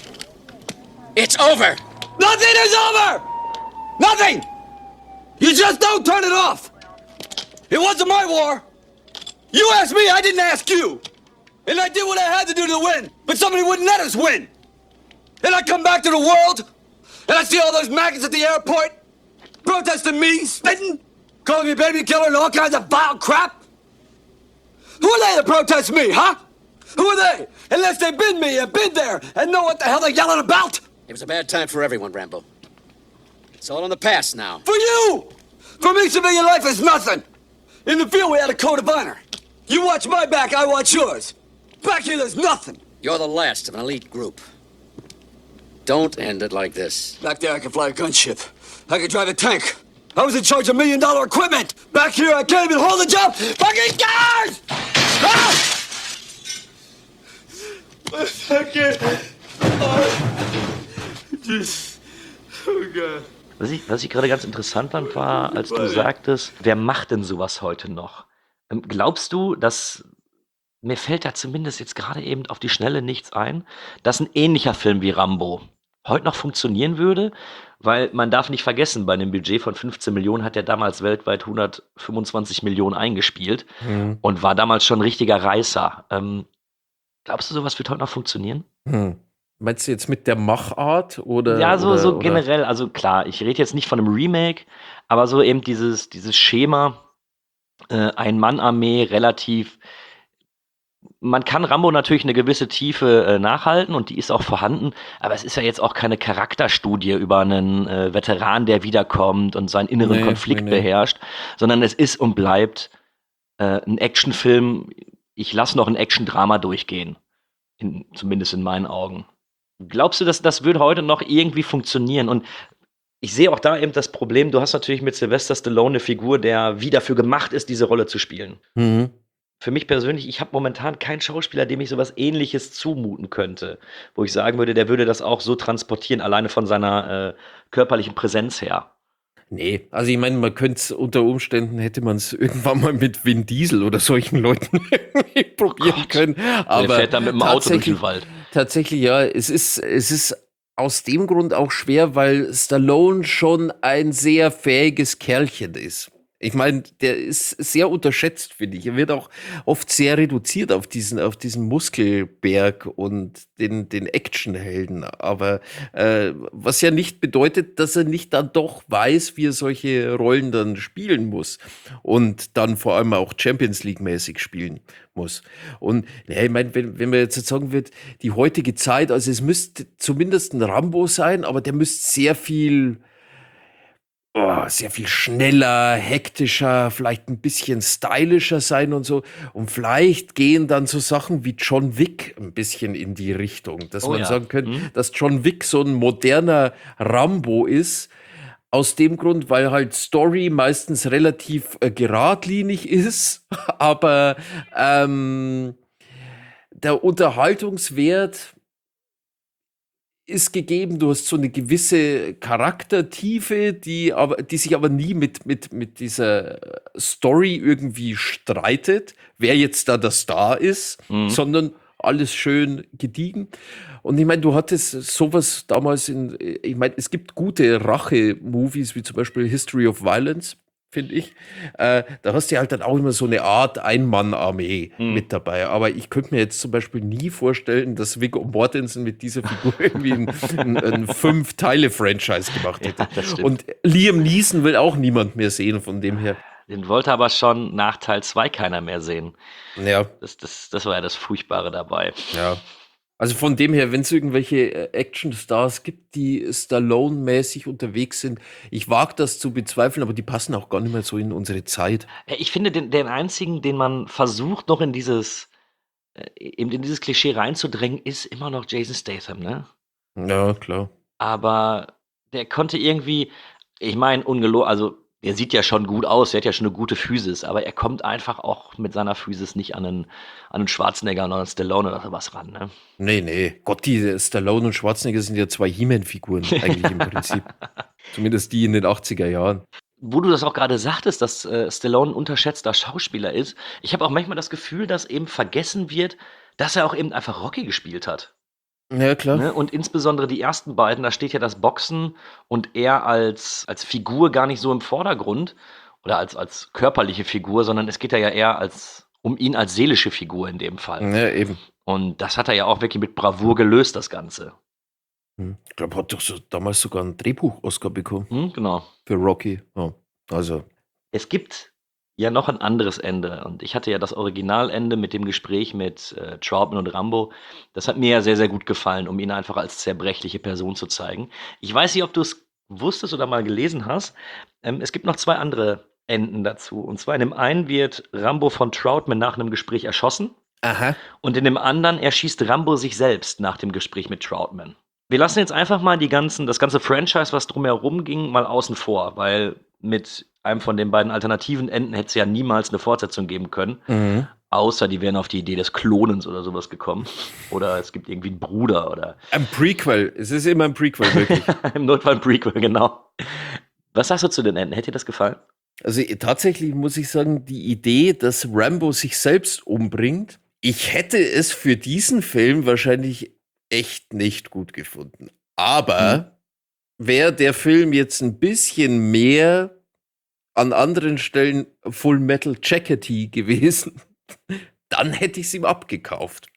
It's over! Nothing is over! Nothing! You just don't turn it off! It wasn't my war! You asked me, I didn't ask you! And I did what I had to do to win, but somebody wouldn't let us win! And I come back to the world, and I see all those maggots at the airport, protesting me, spitting, calling me baby killer and all kinds of vile crap! Who are they to protest me, huh? Who are they? Unless they've been me and been there and know what the hell they're yelling about! It was a bad time for everyone, Rambo. It's all in the past now. For you! For me, civilian life is nothing! In the field, we had a code of honor. You watch my back, I watch yours. Back here, there's nothing. You're the last of an elite group. Don't end it like this. Back there, I can fly a gunship. I can drive a tank. I was in charge of $1 million equipment. Back here, I can't even hold a job. Fucking cars! I can't. Oh God. Was ich gerade ganz interessant fand, war, als du sagtest, wer macht denn sowas heute noch? Glaubst du, dass, mir fällt da zumindest jetzt gerade eben auf die Schnelle nichts ein, dass ein ähnlicher Film wie Rambo heute noch funktionieren würde? Weil man darf nicht vergessen, bei einem Budget von 15 Millionen hat er damals weltweit 125 Millionen eingespielt und war damals schon ein richtiger Reißer. Glaubst du, sowas wird heute noch funktionieren? Meinst du jetzt mit der Machart oder? Ja, so oder? Generell, also klar, ich rede jetzt nicht von einem Remake, aber so eben dieses Schema, Ein-Mann-Armee, relativ, man kann Rambo natürlich eine gewisse Tiefe nachhalten und die ist auch vorhanden, aber es ist ja jetzt auch keine Charakterstudie über einen Veteran, der wiederkommt und seinen inneren Konflikt beherrscht, sondern es ist und bleibt ein Actionfilm, ich lasse noch ein Action-Drama durchgehen, zumindest in meinen Augen. Glaubst du, dass das würde heute noch irgendwie funktionieren? Und ich sehe auch da eben das Problem, du hast natürlich mit Sylvester Stallone eine Figur, der wie dafür gemacht ist, diese Rolle zu spielen. Für mich persönlich, ich habe momentan keinen Schauspieler, dem ich sowas Ähnliches zumuten könnte, wo ich sagen würde, der würde das auch so transportieren, alleine von seiner körperlichen Präsenz her. Nee, also ich meine, man könnte es unter Umständen, hätte man es irgendwann mal mit Vin Diesel oder solchen Leuten probieren können. Aber der fährt dann mit dem Auto durch den Wald. Tatsächlich, ja, es ist aus dem Grund auch schwer, weil Stallone schon ein sehr fähiges Kerlchen ist. Ich meine, der ist sehr unterschätzt, finde ich. Er wird auch oft sehr reduziert auf diesen Muskelberg und den Actionhelden. Aber was ja nicht bedeutet, dass er nicht dann doch weiß, wie er solche Rollen dann spielen muss. Und dann vor allem auch Champions League-mäßig spielen muss. Und ja, ich meine, wenn man jetzt sagen wird, die heutige Zeit, also es müsste zumindest ein Rambo sein, aber der müsste sehr viel schneller, hektischer, vielleicht ein bisschen stylischer sein und so. Und vielleicht gehen dann so Sachen wie John Wick ein bisschen in die Richtung, dass man sagen könnte, dass John Wick so ein moderner Rambo ist. Aus dem Grund, weil halt Story meistens relativ geradlinig ist, aber der Unterhaltungswert ist gegeben, du hast so eine gewisse Charaktertiefe, die sich aber nie mit dieser Story irgendwie streitet, wer jetzt da der Star ist, sondern alles schön gediegen. Und ich meine, du hattest sowas damals ich meine, es gibt gute Rache-Movies, wie zum Beispiel History of Violence, finde ich. Da hast du halt dann auch immer so eine Art Ein-Mann-Armee mit dabei. Aber ich könnte mir jetzt zum Beispiel nie vorstellen, dass Viggo Mortensen mit dieser Figur irgendwie ein 5-Teile-Franchise gemacht hätte. Ja, und Liam Neeson will auch niemand mehr sehen, von dem her. Den wollte aber schon nach Teil 2 keiner mehr sehen. Ja. Das war ja das Furchtbare dabei. Ja. Also von dem her, wenn es irgendwelche Actionstars gibt, die Stallone-mäßig unterwegs sind, ich wage das zu bezweifeln, aber die passen auch gar nicht mehr so in unsere Zeit. Ich finde, den einzigen, den man versucht, noch in dieses Klischee reinzudrängen, ist immer noch Jason Statham, ne? Ja, klar. Aber der konnte irgendwie, ich meine, ungelogen, also der sieht ja schon gut aus, der hat ja schon eine gute Physis, aber er kommt einfach auch mit seiner Physis nicht an einen Schwarzenegger oder einen Stallone oder sowas ran, ne? Nee. Gott, die Stallone und Schwarzenegger sind ja 2 He-Man-Figuren eigentlich im Prinzip. Zumindest die in den 80er Jahren. Wo du das auch gerade sagtest, dass Stallone ein unterschätzter Schauspieler ist, ich habe auch manchmal das Gefühl, dass eben vergessen wird, dass er auch eben einfach Rocky gespielt hat. Ja, klar. Ne? Und insbesondere die ersten beiden, da steht ja das Boxen und er als Figur gar nicht so im Vordergrund oder als körperliche Figur, sondern es geht ja eher um ihn als seelische Figur in dem Fall. Ja, eben. Und das hat er ja auch wirklich mit Bravour gelöst, das Ganze. Ich glaube, er hat doch damals sogar einen Drehbuch-Oscar bekommen. Genau. Für Rocky. Ja, also. Es gibt ja noch ein anderes Ende. Und ich hatte ja das Originalende mit dem Gespräch mit Troutman und Rambo. Das hat mir ja sehr, sehr gut gefallen, um ihn einfach als zerbrechliche Person zu zeigen. Ich weiß nicht, ob du es wusstest oder mal gelesen hast. Es gibt noch 2 andere Enden dazu. Und zwar in dem einen wird Rambo von Troutman nach einem Gespräch erschossen. Aha. Und in dem anderen erschießt Rambo sich selbst nach dem Gespräch mit Troutman. Wir lassen jetzt einfach mal das ganze Franchise, was drumherum ging, mal außen vor, weil mit einem von den beiden alternativen Enden hätte es ja niemals eine Fortsetzung geben können. Außer die wären auf die Idee des Klonens oder sowas gekommen. Oder es gibt irgendwie einen Bruder oder. Ein Prequel. Es ist immer ein Prequel, wirklich. Im Notfall ein Prequel, genau. Was sagst du zu den Enden? Hätte dir das gefallen? Also tatsächlich muss ich sagen, die Idee, dass Rambo sich selbst umbringt, ich hätte es für diesen Film wahrscheinlich echt nicht gut gefunden. Aber wäre der Film jetzt ein bisschen mehr an anderen Stellen Full Metal Jackety gewesen, dann hätte ich es ihm abgekauft.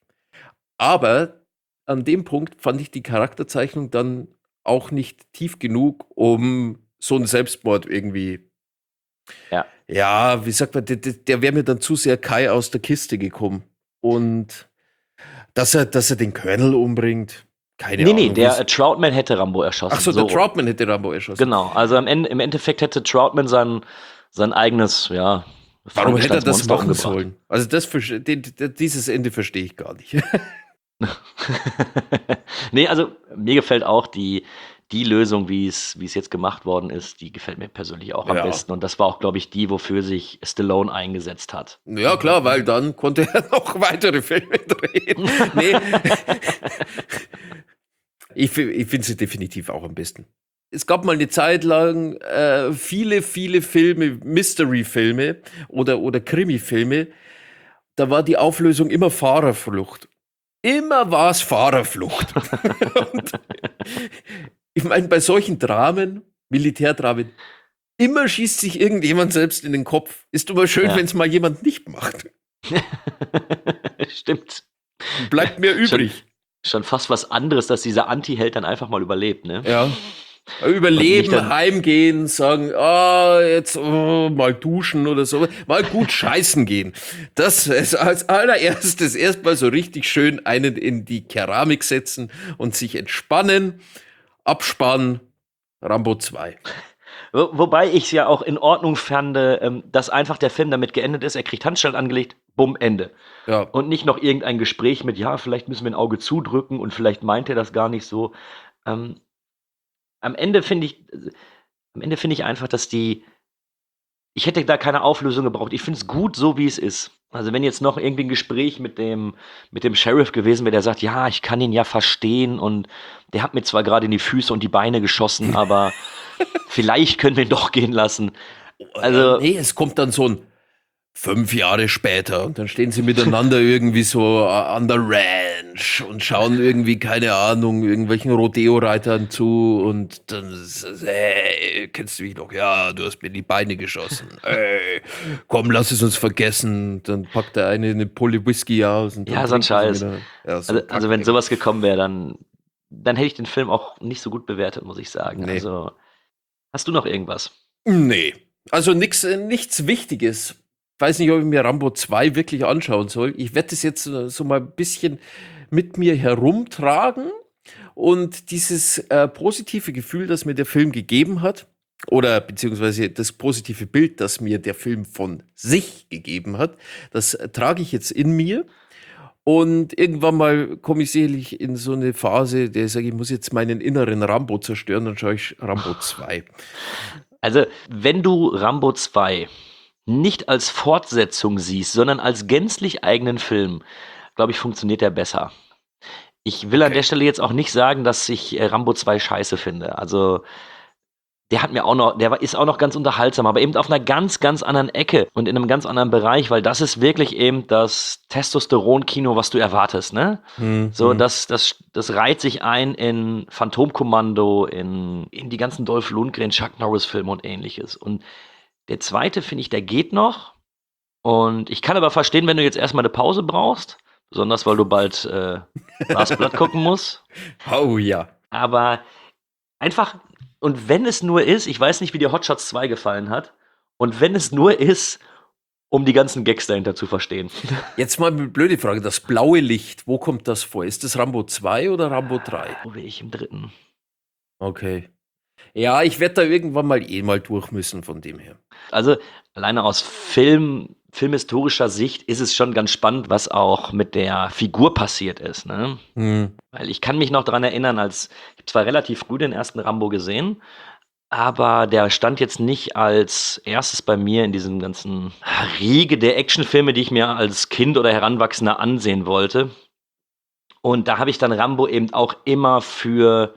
Aber an dem Punkt fand ich die Charakterzeichnung dann auch nicht tief genug, um so einen Selbstmord irgendwie. Ja, wie sagt man, der wäre mir dann zu sehr Kai aus der Kiste gekommen. Und dass er den Colonel umbringt, keine Ahnung. Nee, der Troutman hätte Rambo erschossen. Ach so, der Troutman hätte Rambo erschossen. Genau, also im Endeffekt hätte Troutman sein eigenes, ja. Warum hätte er das machen sollen? Also dieses Ende verstehe ich gar nicht. Nee, also mir gefällt auch die Lösung, wie es jetzt gemacht worden ist, die gefällt mir persönlich auch am besten. Und das war auch, glaube ich, die, wofür sich Stallone eingesetzt hat. Ja, klar, weil dann konnte er noch weitere Filme drehen. Nee. Ich finde sie definitiv auch am besten. Es gab mal eine Zeit lang viele Filme, Mystery-Filme oder Krimi-Filme. Da war die Auflösung immer Fahrerflucht. Immer war es Fahrerflucht. Und ich meine, bei solchen Dramen, Militärdramen, Immer schießt sich irgendjemand selbst in den Kopf. Ist aber schön, Ja. wenn es mal jemand nicht macht. Stimmt. Bleibt mir übrig. Schon fast was anderes, dass dieser Anti-Held dann einfach mal überlebt, ne? Ja. Und Überleben, nicht dann- heimgehen, sagen, jetzt mal duschen oder so. Mal gut scheißen gehen. Das ist als allererstes erstmal so richtig schön einen in die Keramik setzen und sich entspannen, abspannen. Rambo 2. Wobei ich es ja auch in Ordnung fand, dass einfach der Film damit geendet ist, er kriegt Handschellen angelegt, bumm, Ende. Ja. Und nicht noch irgendein Gespräch mit, ja, vielleicht müssen wir ein Auge zudrücken und vielleicht meint er das gar nicht so. Am Ende finde ich einfach, dass ich hätte da keine Auflösung gebraucht. Ich finde es gut, so wie es ist. Also wenn jetzt noch irgendwie ein Gespräch mit dem Sheriff gewesen wäre, der sagt, ja, ich kann ihn ja verstehen und der hat mir zwar gerade in die Füße und die Beine geschossen, aber vielleicht können wir ihn doch gehen lassen. Also, Nee, es kommt dann so ein 5 Jahre später und dann stehen sie miteinander irgendwie so an der Ranch und schauen irgendwie, keine Ahnung, irgendwelchen Rodeo-Reitern zu und dann hey, kennst du mich noch? Ja, du hast mir die Beine geschossen. Hey, komm, lass es uns vergessen. Dann packt der eine Pulle Whisky aus. Und dann ja, so ein trinken sie Scheiß. wieder. Ja, so Also wenn Kack, sowas gekommen wäre, dann hätte ich den Film auch nicht so gut bewertet, muss ich sagen. Nee. Also, hast du noch irgendwas? Nee, also nichts Wichtiges. Weiß nicht, ob ich mir Rambo 2 wirklich anschauen soll. Ich werde das jetzt so mal ein bisschen mit mir herumtragen und dieses positive Gefühl, das mir der Film gegeben hat, oder beziehungsweise das positive Bild, das mir der Film von sich gegeben hat, das trage ich jetzt in mir. Und irgendwann mal komme ich sicherlich in so eine Phase, der sage, ich muss jetzt meinen inneren Rambo zerstören, dann schaue ich Rambo 2. Also, wenn du Rambo 2 nicht als Fortsetzung siehst, sondern als gänzlich eigenen Film, glaube ich, funktioniert der besser. Ich will an der Stelle jetzt auch nicht sagen, dass ich Rambo 2 scheiße finde. Also, der ist auch noch ganz unterhaltsam, aber eben auf einer ganz, ganz anderen Ecke und in einem ganz anderen Bereich, weil das ist wirklich eben das Testosteron-Kino, was du erwartest, ne? So, das reiht sich ein in Phantomkommando, in die ganzen Dolph Lundgren, Chuck Norris-Filme und ähnliches. Und der zweite, finde ich, der geht noch. Und ich kann aber verstehen, wenn du jetzt erstmal eine Pause brauchst, besonders weil du bald Last Blood gucken musst. Oh ja. Aber einfach, und wenn es nur ist, ich weiß nicht, wie dir Hot Shots 2 gefallen hat, und wenn es nur ist, um die ganzen Gags dahinter zu verstehen. Jetzt mal eine blöde Frage, das blaue Licht, wo kommt das vor? Ist das Rambo 2 oder Rambo 3? Wo wäre ich im dritten? Okay. Ja, ich werde da irgendwann mal durch müssen von dem her. Also alleine aus filmhistorischer Sicht ist es schon ganz spannend, was auch mit der Figur passiert ist, ne? Weil ich kann mich noch daran erinnern, ich habe zwar relativ früh den ersten Rambo gesehen, aber der stand jetzt nicht als erstes bei mir in diesem ganzen Riege der Actionfilme, die ich mir als Kind oder Heranwachsender ansehen wollte. Und da habe ich dann Rambo eben auch immer für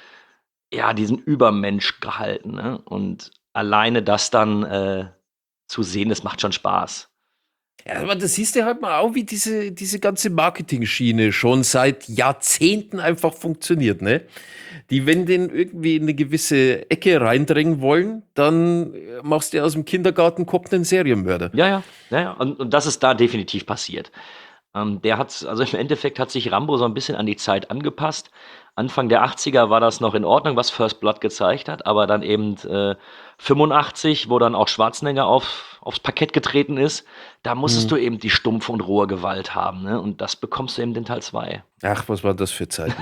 diesen Übermensch gehalten, ne? Und alleine das dann zu sehen, das macht schon Spaß. Ja, aber das siehst du halt mal auch, wie diese ganze Marketing-Schiene schon seit Jahrzehnten einfach funktioniert, ne? Die, wenn den irgendwie in eine gewisse Ecke reindrängen wollen, dann machst du aus dem Kindergartenkopf einen Serienmörder. Ja. Und das ist da definitiv passiert. Im Endeffekt hat sich Rambo so ein bisschen an die Zeit angepasst. Anfang der 80er war das noch in Ordnung, was First Blood gezeigt hat, aber dann eben 85, wo dann auch Schwarzenegger aufs Parkett getreten ist, da musstest du eben die stumpfe und rohe Gewalt haben, ne? Und das bekommst du eben in Teil 2. Ach, was war das für Zeiten?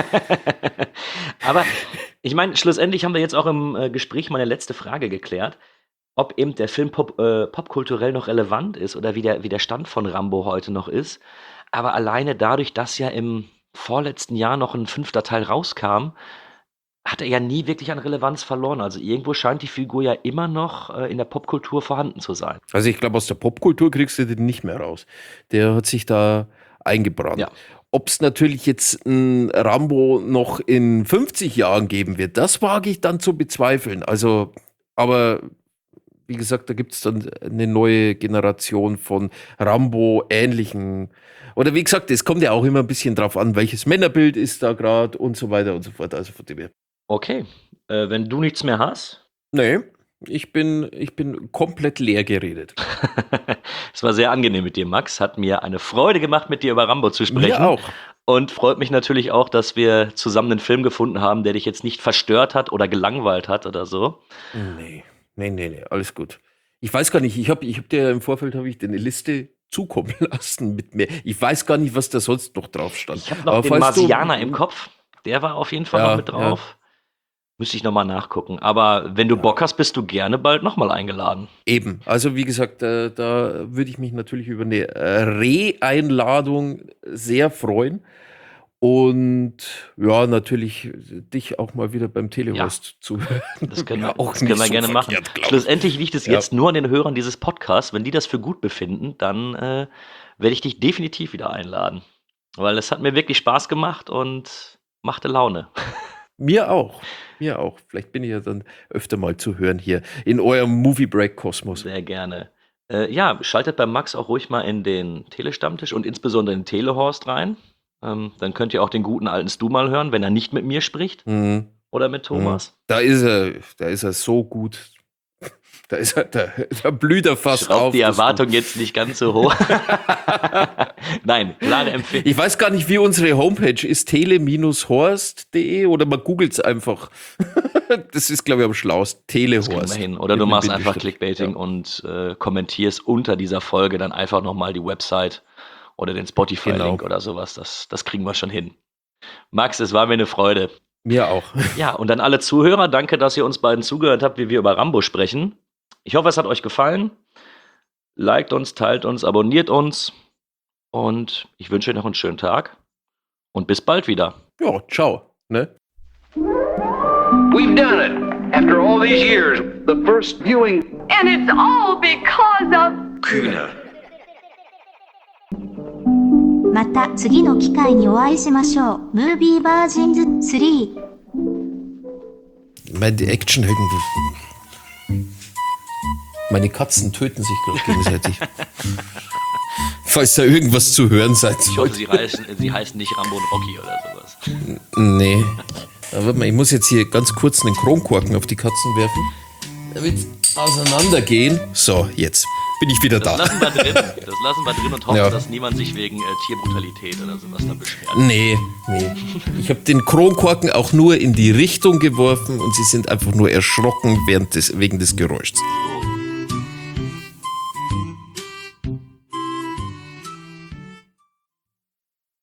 Aber ich meine, schlussendlich haben wir jetzt auch im Gespräch meine letzte Frage geklärt, ob eben der Film popkulturell noch relevant ist oder wie der Stand von Rambo heute noch ist. Aber alleine dadurch, dass ja im vorletzten Jahr noch ein 5. Teil rauskam, hat er ja nie wirklich an Relevanz verloren. Also irgendwo scheint die Figur ja immer noch in der Popkultur vorhanden zu sein. Also ich glaube, aus der Popkultur kriegst du den nicht mehr raus. Der hat sich da eingebrannt. Ja. Ob es natürlich jetzt ein Rambo noch in 50 Jahren geben wird, das wage ich dann zu bezweifeln. Also, aber wie gesagt, da gibt es dann eine neue Generation von Rambo-ähnlichen. Oder wie gesagt, es kommt ja auch immer ein bisschen drauf an, welches Männerbild ist da gerade und so weiter und so fort. Also von dem her. Okay, wenn du nichts mehr hast. Nee, Ich bin komplett leer geredet. Es war sehr angenehm mit dir, Max. Hat mir eine Freude gemacht, mit dir über Rambo zu sprechen. Mir auch. Und freut mich natürlich auch, dass wir zusammen einen Film gefunden haben, der dich jetzt nicht verstört hat oder gelangweilt hat oder so. Nee, alles gut. Ich weiß gar nicht, ich hab dir im Vorfeld dir eine Liste zukommen lassen mit mir. Ich weiß gar nicht, was da sonst noch drauf stand. Ich habe noch den Marsianer im Kopf. Der war auf jeden Fall noch mit drauf. Ja. Müsste ich nochmal nachgucken. Aber wenn du Bock hast, bist du gerne bald nochmal eingeladen. Eben. Also wie gesagt, da würde ich mich natürlich über eine Re-Einladung sehr freuen. Und ja, natürlich dich auch mal wieder beim Telehorst zu hören. Das können wir gerne machen. Schlussendlich liegt es jetzt nur an den Hörern dieses Podcasts. Wenn die das für gut befinden, dann werde ich dich definitiv wieder einladen. Weil es hat mir wirklich Spaß gemacht und machte Laune. Mir auch. Vielleicht bin ich ja dann öfter mal zu hören hier in eurem Movie Break Kosmos. Sehr gerne. Schaltet bei Max auch ruhig mal in den Telestammtisch und insbesondere in den Telehorst rein. Dann könnt ihr auch den guten alten Stu mal hören, wenn er nicht mit mir spricht. Oder mit Thomas. Da ist er so gut. Da blüht er fast auf. Die Erwartung jetzt nicht ganz so hoch. Nein, klare Empfehlung. Ich weiß gar nicht, wie unsere Homepage ist, tele-horst.de oder man googelt es einfach. Das ist, glaube ich, am schlausten. Telehorst. Das kriegen wir hin. Oder du machst einfach Clickbaiting und kommentierst unter dieser Folge dann einfach nochmal die Website oder den Spotify-Link oder sowas. Das kriegen wir schon hin. Max, es war mir eine Freude. Mir auch. Ja, und dann alle Zuhörer, danke, dass ihr uns beiden zugehört habt, wie wir über Rambo sprechen. Ich hoffe, es hat euch gefallen. Liked uns, teilt uns, abonniert uns. Und ich wünsche euch noch einen schönen Tag. Und bis bald wieder. Ja, ciao. Ne? We've done it. After all these years, the first viewing. And it's all because of Kühne. また次の機会にお会いしましょう。Movie Virgins 3. Meine Actionhelden. Meine Katzen töten sich gerade gegenseitig. Falls da irgendwas zu hören seid. Ich hoffe, sie heißen nicht Rambo und Rocky oder sowas. Nee. Aber warte mal, ich muss jetzt hier ganz kurz einen Kronkorken auf die Katzen werfen. Damit auseinandergehen. So, jetzt bin ich wieder da. Das lassen wir drin und hoffen, dass niemand sich wegen Tierbrutalität oder sowas dann beschwert. Nee. Ich habe den Kronkorken auch nur in die Richtung geworfen und sie sind einfach nur erschrocken wegen des Geräuschs.